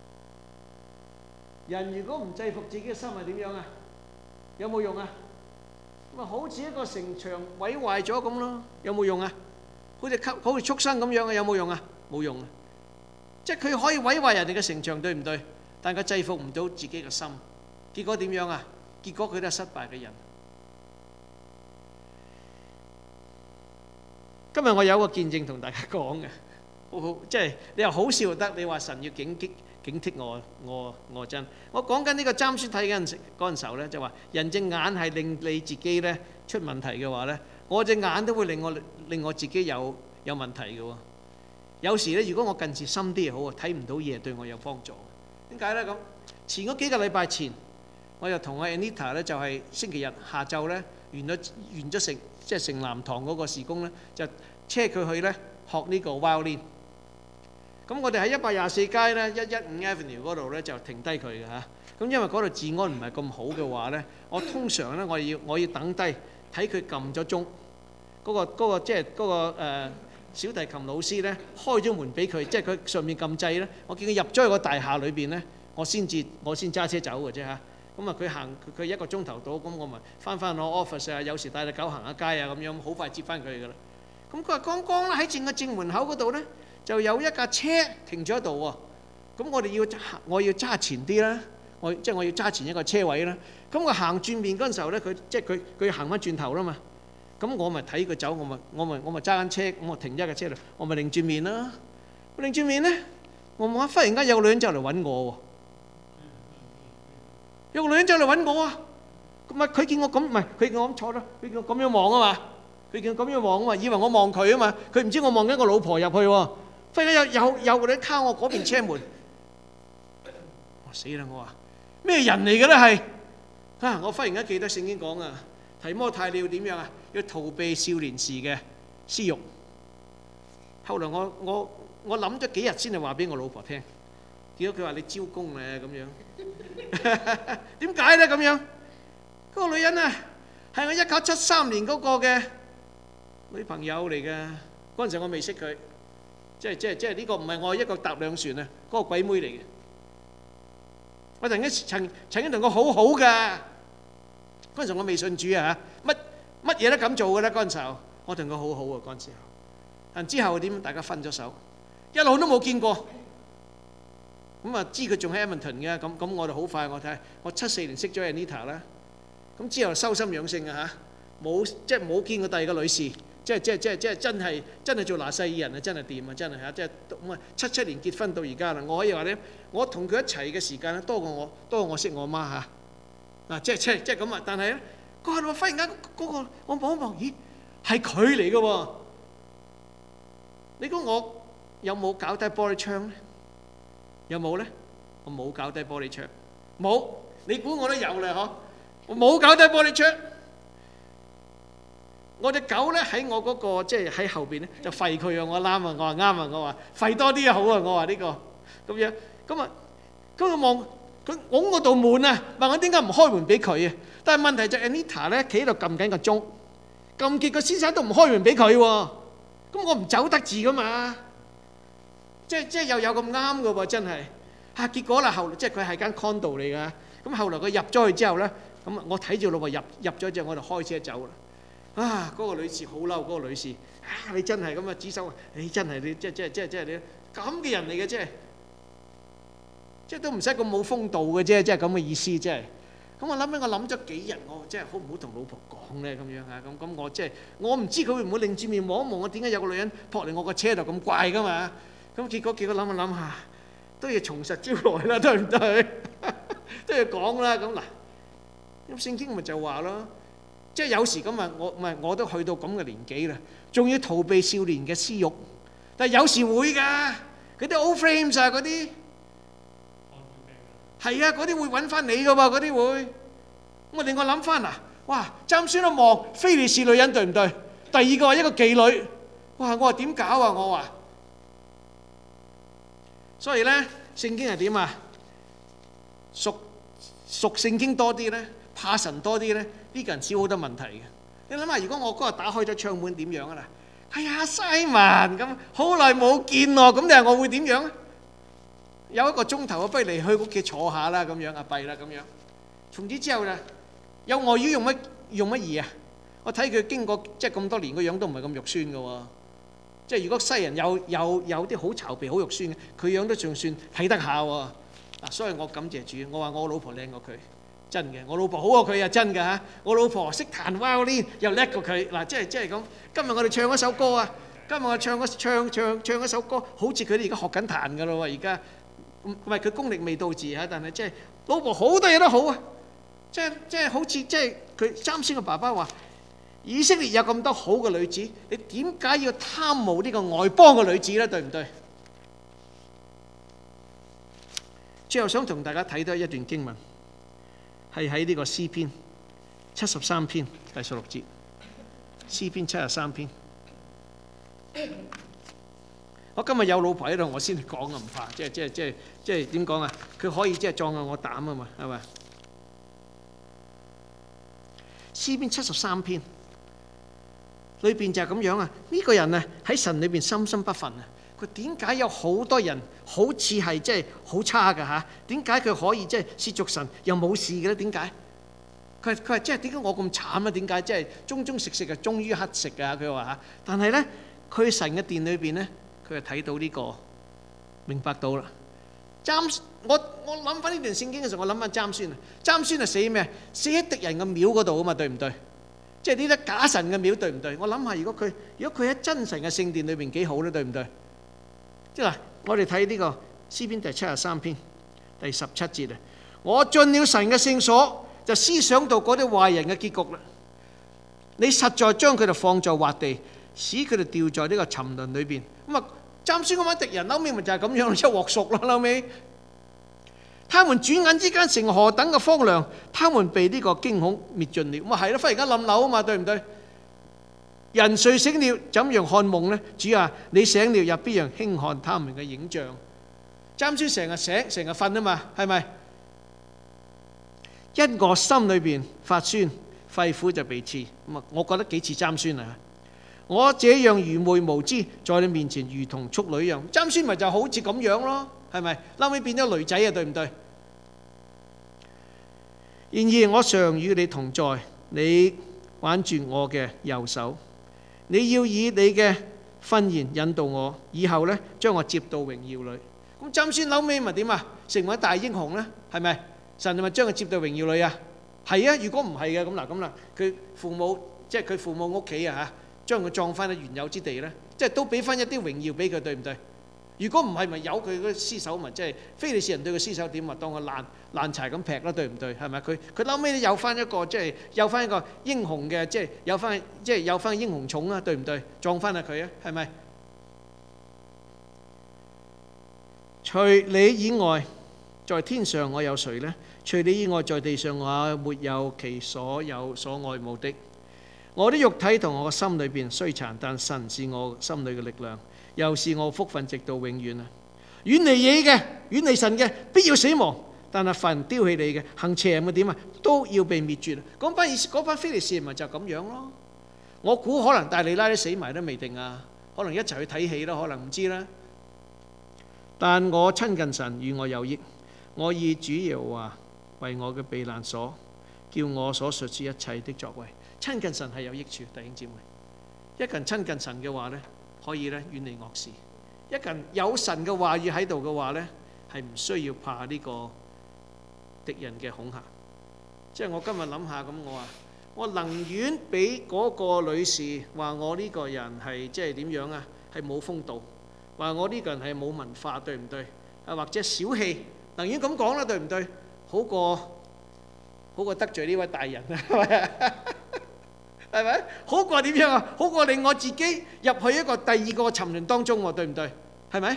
人如果唔制服自己嘅心係點樣啊？有冇用啊？咁啊，好似一個城牆毀壞咗咁咯，有冇用啊？好似好似畜生咁樣啊，有冇用啊？冇用啊！即係佢可以毀壞人哋嘅城牆，對唔對？但佢制服唔到自己嘅心，結果點樣啊？結果佢都係失敗嘅人。今日我有個見證同大家講嘅。好好，即係你又好笑得，你話神要警惕警惕我，我我真。我講緊呢個參孫睇嗰陣時嗰陣時候咧，就話人隻眼係令你自己咧出問題嘅話咧，我隻眼都會令我令我自己有有問題嘅喎。有時咧，如果我近視深啲好啊，睇唔到嘢對我有幫助。點解咧咁？前嗰幾個禮拜前，我又同阿 Anita 咧就係星期日下晝咧完咗完咗成即係城南堂嗰個事工咧，就車佢去咧學呢個 violin。咁我哋喺一百廿四街咧，一一五 Avenue 嗰度咧就停低佢嘅嚇。咁因為嗰度治安唔係咁好嘅話咧，我通常咧我要我要等低睇佢撳咗鐘，嗰個嗰個即係嗰個誒小提琴老師咧開咗門俾佢，即係佢上面撳掣咧，我見佢入咗去個大廈裏邊咧，我先至我先揸車走嘅啫嚇。咁啊佢行佢一個鐘頭到，咁我咪翻返我 office 啊，有時帶隻狗行下街啊咁樣，好快接翻佢㗎啦。咁佢話剛剛咧喺正個正門口嗰度咧，就有一架車停咗喺度喎，咁我哋要我要揸前啲啦，我即係我要揸前一個車位啦。咁我行轉面嗰陣時候咧，佢即係佢佢行翻轉頭啦嘛。咁我咪睇佢走，我咪我咪我咪揸緊車，咁我停咗架車度，我咪擰轉面啦。擰轉面咧， 我望下，忽然間有個女人走嚟揾我喎，有個女人走嚟揾我啊！咁啊，佢見我咁，唔係佢見我咁坐啦，佢見我咁樣望啊嘛，佢見我咁樣望啊嘛，以為我望佢啊嘛，佢唔知我望緊個老婆入去喎。忽然間有有有個女人敲我嗰邊車門，我死啦！我話咩人嚟嘅咧係？啊！我忽然間記得聖經講啊，提摩太你要點樣啊？要逃避少年時嘅私慾。後來我我我諗咗幾日先係話俾我老婆聽，結果佢話你招供咧咁樣。點解咧咁樣？嗰個女人啊，係我一九七三年嗰個嘅女朋友嚟嘅。嗰陣時我未識佢，即係即係即係呢個唔係我一腳踏兩船啊，嗰個鬼妹嚟嘅。我曾經曾曾經同佢好好噶。嗰陣時我未信主啊，乜乜嘢都咁做嘅咧。嗰陣時候我同佢好好啊。嗰陣時候，但之後點？大家分咗手，一路都冇見過。咁啊，知佢仲喺 Edmonton 嘅，咁咁我就好快。我睇我七四年識咗 Anita 啦。咁之後修心養性啊嚇，冇即係冇見過第二個女士，即係即係即係即係真係真係做拿細耳人啊！真係掂啊！真係嚇，即係咁啊！七七年結婚到而家啦，我可以話咧，我同佢一齊嘅時間咧多過我多過我識我媽嚇。嗱，即係即係即係咁啊！但係咧，嗰下我忽然間嗰個我望一望，咦，係佢嚟嘅喎！你估我有冇搞低玻璃窗咧？有冇咧？我冇搞低玻璃窗，冇。你估我都有咧嗬？我冇搞低玻璃窗。我隻狗咧喺我嗰個即係喺後邊咧就吠佢啊！我啱啊！我話啱啊！我話吠多啲啊好啊！我話呢個咁樣咁啊，咁佢望佢拱我道門啊，問我點解唔開門俾佢啊？但係問題就 Anita 咧企喺度撳緊個鐘，撳結個先生都唔開門俾佢喎。咁我唔走得字噶嘛，即係即係又有咁啱噶喎，真係嚇。結果啦，後即係佢係間 condo 嚟噶。咁後來佢入咗去之後咧，咁我睇住老婆入入咗之後，我就開車走啦。啊，嗰個女士好嬲，嗰個女士啊，你真係咁啊，指手啊，你真係你即係即係即係即係你咁嘅人嚟嘅，即係即係都唔使咁冇風度嘅啫，即係咁嘅意思，即係。咁我諗起我諗咗幾日，我真係好唔好同老婆講咧咁樣啊？咁咁我即係我唔知佢會唔會擰住面望一望我，點解有個女人撲嚟我個車度咁怪噶嘛？咁結果結果諗下諗下，都要從實招來啦，對唔對？都要講啦。咁嗱，咁聖經咪就話咯，即係有時咁啊，我唔係我都去到咁嘅年紀啦，仲要逃避少年嘅私慾，但係有時會㗎，嗰啲 old frames 啊嗰啲。係啊，嗰啲會揾翻你㗎喎，嗰啲會。我令我諗翻嗱，哇！參孫一望，非利士女人對唔對？第二個係一個妓女，哇！我話點搞啊？我話，所以咧，聖經係點啊？熟熟聖經多啲咧，怕神多啲咧，呢個人少好多問題嘅。你諗下，如果我嗰日打開咗窗門點樣啊啦？哎呀，Simon咁好耐冇見喎，咁你話我會點樣啊？有一個鐘頭啊，不如嚟去屋企坐下啦，咁樣啊，弊啦咁樣。從此之後咧，有外語用乜用乜嘢啊？我睇佢經過即係咁多年個樣都唔係咁肉酸嘅喎。即係如果西人有有有啲好巢皮好肉酸嘅，佢樣都仲算睇得下喎。嗱，所以我感謝主，我話我老婆靚過佢，真嘅。我老婆好過佢啊，真嘅嚇。我老婆識彈 violin 又叻過佢。嗱，即係即係咁。今日我哋唱嗰首歌啊，今日我唱嗰唱唱唱嗰首歌，好似佢哋而家學緊彈嘅咯喎，而家。唔係佢功力未到字嚇，但係即係老婆好多嘢都好啊！即係即係好似即係佢參孫嘅爸爸話：以色列有咁多好嘅女子，你點解要貪慕呢個外邦嘅女子咧？對唔對？最後想同大家睇多一段經文，係喺呢個詩篇七十三篇第十六節。詩篇七十三篇。我今日有老婆喺度，我先講啊，唔怕，即係即係即係即係點講啊？佢可以即係壯下我膽啊嘛，係咪？詩篇七十三篇裏邊就係咁樣啊！呢個人啊喺神裏邊深深不忿啊！佢點解有好多人好似係即係好差㗎嚇？點解佢可以即係褻瀆神又冇事嘅咧？點解？佢佢話即係點解我咁慘啊？點解即係終終食食啊，終於乞食啊？佢話嚇，但係咧，佢神嘅殿裏邊咧。佢係睇到呢個，明白到啦。參我我諗翻呢段聖經嘅時候，我諗翻參孫啊，參孫係死咩？死喺敵人嘅廟嗰度啊嘛，對唔對？即係呢啲假神嘅廟，對唔對？我諗下，如果佢如果佢喺真神嘅聖殿裏邊幾好咧，對唔對？即係嗱，我哋睇呢個詩篇第七十三篇第十七節啊，我進了神嘅聖所，就思想到嗰啲壞人嘅結局啦。你實在將佢哋放在滑地，使佢哋掉在呢個沉淪裏邊。咁啊，參孫嗰班敵人，後尾咪就係咁樣，一鑊熟啦。後尾，他們轉眼之間成何等嘅荒涼，他們被呢個驚恐滅盡了。咁啊係咯，忽然間冧樓啊嘛，對唔對？人睡醒了，怎樣看夢呢？主啊，你醒了，又必樣輕看他們嘅影像。參孫成日醒，成日瞓啊嘛，係咪？因我心裏邊發酸，肺腑就被刺。咁啊，我覺得幾似參孫啊！我這樣愚昧無知，在你面前如同畜類一樣。參孫咪就好似咁樣咯，係咪？後尾變咗驢仔啊，對唔對？然而我常與你同在，你挽住我嘅右手，你要以你嘅訓言引導我，以後呢將我接到榮耀裏。咁參孫後尾咪點啊？成為大英雄呢？係咪？神係咪將佢接到榮耀裏啊？係啊！如果唔係嘅，咁嗱咁啦，佢父母即係佢父母屋企啊嚇，將佢葬翻喺原有之地咧，即係都俾翻一啲榮耀俾佢，對唔對？如果唔係，咪由佢嗰屍首咪即係非利士人對佢屍首點啊？當佢爛爛柴咁劈啦，對唔對？係咪？佢佢後尾都有翻一個即係有翻一個英雄嘅，即係有翻即係有翻英雄重啊，對唔對？葬翻下佢啊，係咪？除你以外，在天上我有誰呢？除你以外，在地上我沒有其所有所愛慕的。我的肉體同我嘅心裏邊衰殘，但神是我心裏嘅力量，又是我福分直到永遠啊！遠離你嘅，遠離神嘅，必要死亡。但係凡丟棄你嘅，行邪嘅點啊，都要被滅絕。嗰班意思，嗰班非利士人咪就咁樣咯。我估可能大利拉都死埋都未定啊，可能一齊去睇戲啦，可能唔知啦。但我親近神，與我有益。我以主耶和華為我嘅避難所，叫我所述說一切的作為。親近神係有益處，弟兄姊妹。一個人親近神嘅話呢，可以咧遠離惡事。一個人有神嘅話語喺度嘅話呢，係唔需要怕呢個敵人嘅恐嚇。即係我今日諗下咁，我話我寧願俾嗰個女士話我呢個人係即係點樣啊？係冇風度，話我呢個人係冇文化，對唔對？啊，或者小氣。寧願咁講啦，對唔對？好過好過得罪呢位大人啊，係咪？係咪？好過點樣啊？好過令我自己入去一個第二個沉淪當中喎，對唔對？係咪？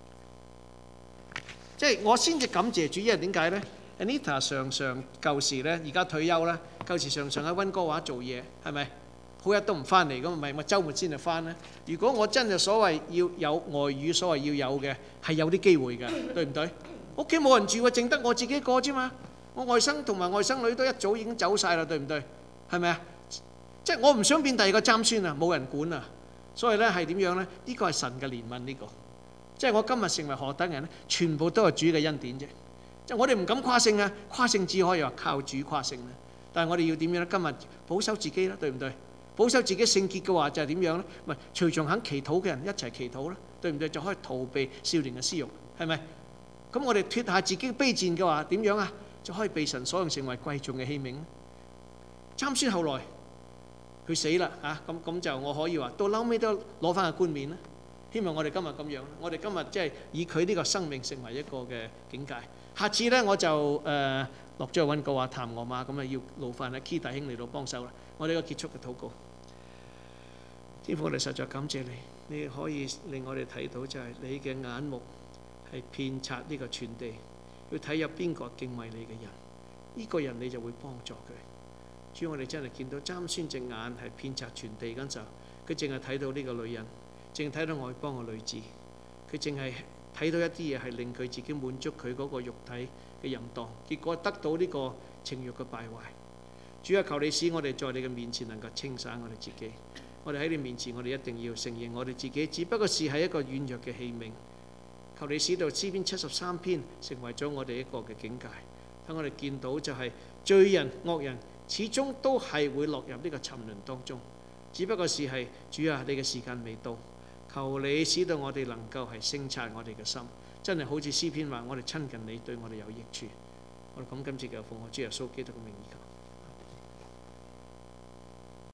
即係我先至感謝主，因為點解咧 ？Anita 常常舊時咧，而家退休啦，舊時常常喺溫哥華做嘢，係咪？好日都唔翻嚟咁，咪咪週末先就翻咧。如果我真係所謂要有外語，所謂要有嘅係有啲機會㗎，對唔對？屋企冇人住喎，淨得我自己個啫嘛。我外甥同埋外甥女都一早已經走曬啦，對唔對？係咪啊？即係我唔想變第二個參孫啊，冇人管啊。所以咧係點樣咧？呢個係神嘅憐憫，呢個即係我今日成為何等人咧，全部都係主嘅恩典啫。即係我哋唔敢誇勝啊，誇勝只可以話靠主誇勝啦。但係我哋要點樣咧？今日保守自己啦，對唔對？保守自己聖潔嘅話就係點樣咧？咪隨從肯祈禱嘅人一齊祈禱啦，對唔對？就可以逃避少年嘅私慾，係咪？咁我哋脫下自己卑賤嘅話點樣啊？就可以被神所用成為貴重嘅器皿。參孫後來佢死啦嚇，咁咁就我可以話到嬲尾都攞翻個冠冕啦。希望我哋今日咁樣，我哋今日即係以佢呢個生命成為一個嘅境界。下次咧我就誒落咗去溫哥華探我媽，咁啊要勞煩阿 Key 大兄嚟到幫手啦。我哋個結束嘅禱告，天父，我哋實在感謝你，你可以令我哋睇到就係你嘅眼目係遍察呢個全地，要睇有邊個敬畏你嘅人，呢個人你就會幫助佢。主，我哋真係見到參孫隻眼係遍察全地嗰陣時候，佢淨係睇到呢個女人，淨係睇到外邦嘅女子，佢淨係睇到一啲嘢係令佢自己滿足佢嗰個肉體嘅淫蕩，結果得到呢個情慾嘅敗壞。主啊，求你使我哋在你嘅面前能夠清洗我哋自己。我哋喺你面前，我哋一定要承認我哋自己只不過是係一個軟弱嘅器皿。求你使到詩篇七十三篇成為咗我哋一個嘅境界，等我哋見到就係罪人惡人始終都係會落入呢個沉淪當中，只不過是係主啊，你嘅時間未到。求你使到我哋能夠係省察我哋嘅心，真係好似詩篇話，我哋親近你對我哋有益處。我哋咁今次嘅奉我主耶穌基督嘅名義求。